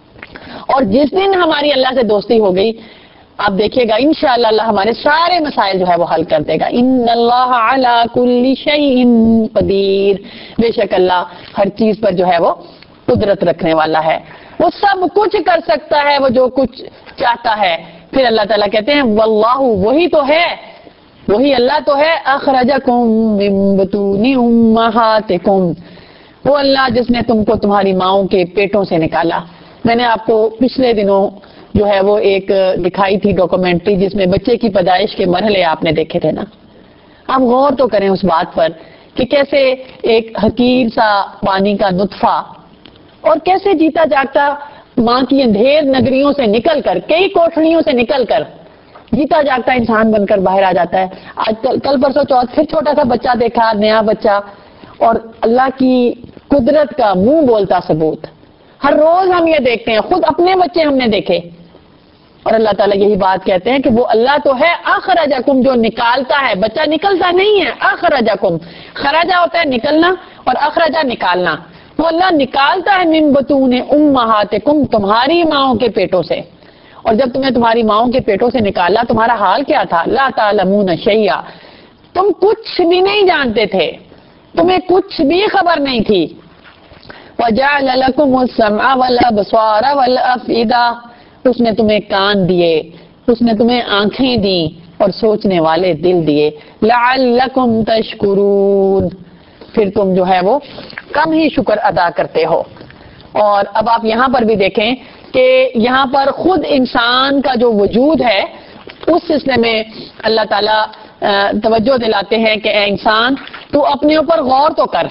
اور جس دن ہماری اللہ سے دوستی ہو گئی، آپ دیکھیے گا انشاءاللہ اللہ ہمارے سارے مسائل جو ہے وہ حل کر دے گا۔ ان اللہ علی کل شیء قدیر، بے شک اللہ ہر چیز پر جو ہے وہ قدرت رکھنے والا ہے، وہ سب کچھ کر سکتا ہے، وہ جو کچھ چاہتا ہے۔ پھر اللہ تعالیٰ کہتے ہیں واللہ، وہی تو ہے، وہی اللہ تو ہے، اخرجکم من بطون امہاتکم، وہ اللہ جس نے تم کو تمہاری ماؤں کے پیٹوں سے نکالا۔ میں نے آپ کو پچھلے دنوں جو ہے وہ ایک دکھائی تھی ڈاکومنٹری جس میں بچے کی پیدائش کے مرحلے آپ نے دیکھے تھے نا۔ آپ غور تو کریں اس بات پر کہ کیسے ایک حقیر سا پانی کا نطفہ اور کیسے جیتا جاگتا ماں کی اندھیر نگریوں سے نکل کر، کئی کوٹھڑیوں سے نکل کر جیتا جاگتا انسان بن کر باہر آ جاتا ہے۔ آج کل کل پرسوں چوتھ پھر چھوٹا سا بچہ دیکھا، نیا بچہ، اور اللہ کی قدرت کا منہ بولتا ثبوت۔ ہر روز ہم یہ دیکھتے ہیں، خود اپنے بچے ہم نے دیکھے، اور اللہ تعالیٰ یہی بات کہتے ہیں کہ وہ اللہ تو ہے اخرجکم، جو نکالتا ہے، بچہ نکلتا نہیں ہے، اخرجکم، خراجہ ہوتا ہے نکلنا اور اخرجہ نکالنا، وہ اللہ نکالتا ہے من بطون امہاتکم، تمہاری ماؤں کے پیٹوں سے۔ اور جب تمہیں تمہاری ماؤں کے پیٹوں سے نکالا تمہارا حال کیا تھا؟ لا تعلمون شیئا، تم کچھ بھی نہیں جانتے تھے، تمہیں کچھ بھی خبر نہیں تھی۔ وَجَعَلَ لَكُمُ السَّمْعَ وَالْأَبْصَارَ وَالْأَفْئِدَةَ، اس نے تمہیں کان دیے، اس نے تمہیں آنکھیں دی اور سوچنے والے دل دیے۔ لَعَلَّكُمْ تَشْكُرُونَ، پھر تم جو ہے وہ کم ہی شکر ادا کرتے ہو۔ اور اب آپ یہاں پر بھی دیکھیں کہ یہاں پر خود انسان کا جو وجود ہے اس سلسلے میں اللہ تعالیٰ توجہ دلاتے ہیں کہ اے انسان، تو اپنے اوپر غور تو کر،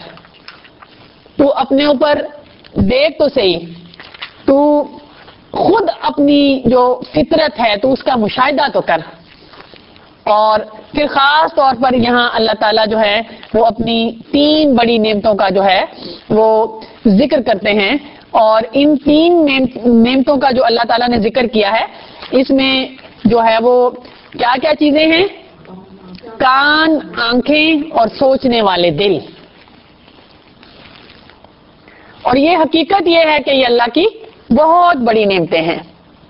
تو اپنے اوپر دیکھ تو صحیح، تو خود اپنی جو فطرت ہے تو اس کا مشاہدہ تو کر۔ اور پھر خاص طور پر یہاں اللہ تعالیٰ جو ہے وہ اپنی تین بڑی نعمتوں کا جو ہے وہ ذکر کرتے ہیں، اور ان تین نعمتوں کا جو اللہ تعالیٰ نے ذکر کیا ہے اس میں جو ہے وہ کیا کیا چیزیں ہیں؟ کان، آنکھیں اور سوچنے والے دل۔ اور یہ حقیقت یہ ہے کہ یہ اللہ کی بہت بڑی نعمتیں ہیں۔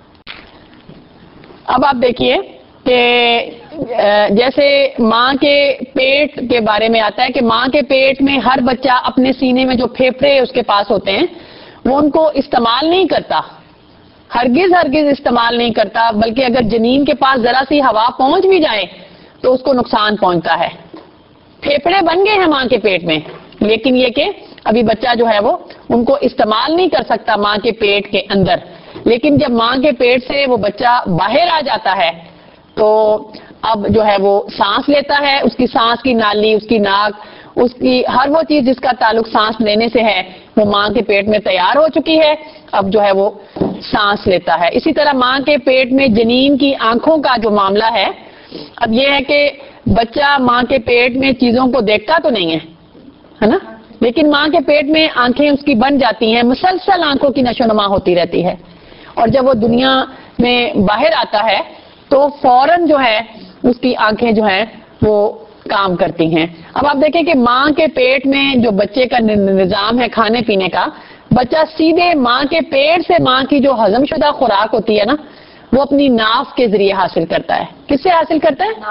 اب آپ دیکھیے کہ جیسے ماں کے پیٹ کے بارے میں آتا ہے کہ ماں کے پیٹ میں ہر بچہ اپنے سینے میں جو پھیپھڑے اس کے پاس ہوتے ہیں وہ ان کو استعمال نہیں کرتا، ہرگز ہرگز استعمال نہیں کرتا، بلکہ اگر جنین کے پاس ذرا سی ہوا پہنچ بھی جائے تو اس کو نقصان پہنچتا ہے۔ پھیپھڑے بن گئے ہیں ماں کے پیٹ میں، لیکن یہ کہ ابھی بچہ جو ہے وہ ان کو استعمال نہیں کر سکتا ماں کے پیٹ کے اندر، لیکن جب ماں کے پیٹ سے وہ بچہ باہر آ جاتا ہے تو اب جو ہے وہ سانس لیتا ہے، اس کی سانس کی نالی، اس کی ناک، اس کی ہر وہ چیز جس کا تعلق سانس لینے سے ہے وہ ماں کے پیٹ میں تیار ہو چکی ہے، اب جو ہے وہ سانس لیتا ہے۔ اسی طرح ماں کے پیٹ میں جنین کی آنکھوں کا جو معاملہ ہے، اب یہ ہے کہ بچہ ماں کے پیٹ میں چیزوں کو دیکھتا تو نہیں ہے، ہے نا، لیکن ماں کے پیٹ میں آنکھیں اس کی بن جاتی ہیں، مسلسل آنکھوں کی نشو نما ہوتی رہتی ہے، اور جب وہ دنیا میں باہر آتا ہے تو فوراً جو ہے اس کی آنکھیں جو ہیں وہ کام کرتی ہیں۔ اب آپ دیکھیں کہ ماں کے پیٹ میں جو بچے کا نظام ہے کھانے پینے کا، بچہ سیدھے ماں کے پیٹ سے ماں کی جو ہضم شدہ خوراک ہوتی ہے نا وہ اپنی ناف کے ذریعے حاصل کرتا ہے۔ کس سے حاصل کرتا ہے؟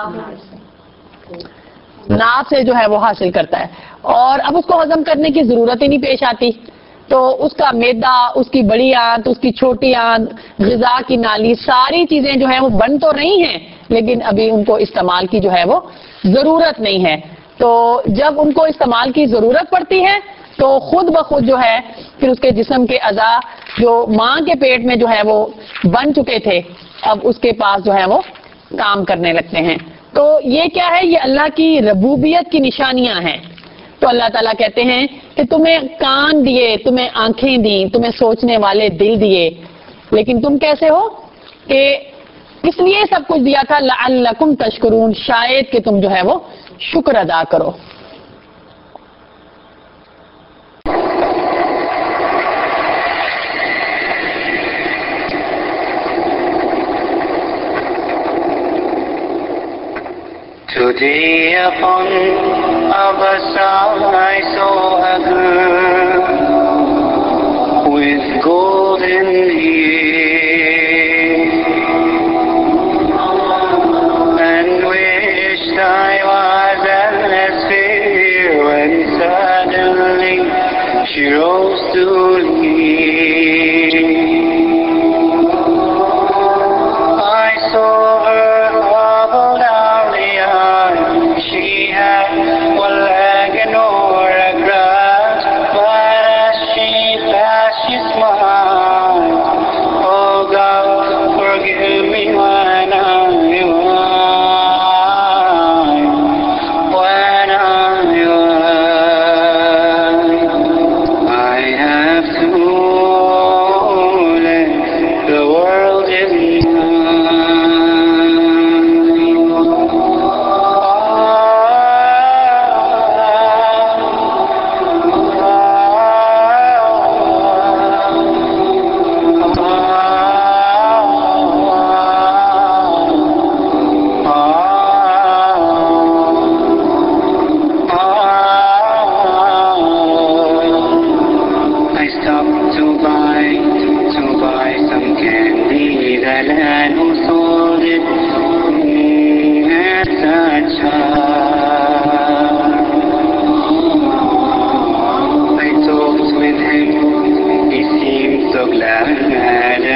ناف سے جو ہے وہ حاصل کرتا ہے، اور اب اس کو ہضم کرنے کی ضرورت ہی نہیں پیش آتی، تو اس کا میدا، اس کی بڑی آنت، اس کی چھوٹی آنت، غذا کی نالی، ساری چیزیں جو ہیں وہ بن تو رہی ہیں لیکن ابھی ان کو استعمال کی جو ہے وہ ضرورت نہیں ہے۔ تو جب ان کو استعمال کی ضرورت پڑتی ہے تو خود بخود جو ہے پھر اس کے جسم کے اعضاء جو ماں کے پیٹ میں جو ہے وہ بن چکے تھے اب اس کے پاس جو ہے وہ کام کرنے لگتے ہیں۔ تو یہ کیا ہے؟ یہ اللہ کی ربوبیت کی نشانیاں ہیں۔ تو اللہ تعالیٰ کہتے ہیں کہ تمہیں کان دیے، تمہیں آنکھیں دی، تمہیں سوچنے والے دل دیے، لیکن تم کیسے ہو کہ इसलिए सब कुछ दिया था लअल्लकुम तशकुरून, शायद कि तुम जो है वो शुक्र अदा करो। Today upon our side I saw a girl with golden hair, and wished I was as fair when suddenly she rose to leave. I saw her hobble down the aisle. She had one leg and or a grass, but as she passed she smiled. Oh God, forgive me when I whine, when I whine. I have to let the world in I stopped to buy, to buy some candy. The lad who sold it mm, had such heart. I talked with him, he seemed so glad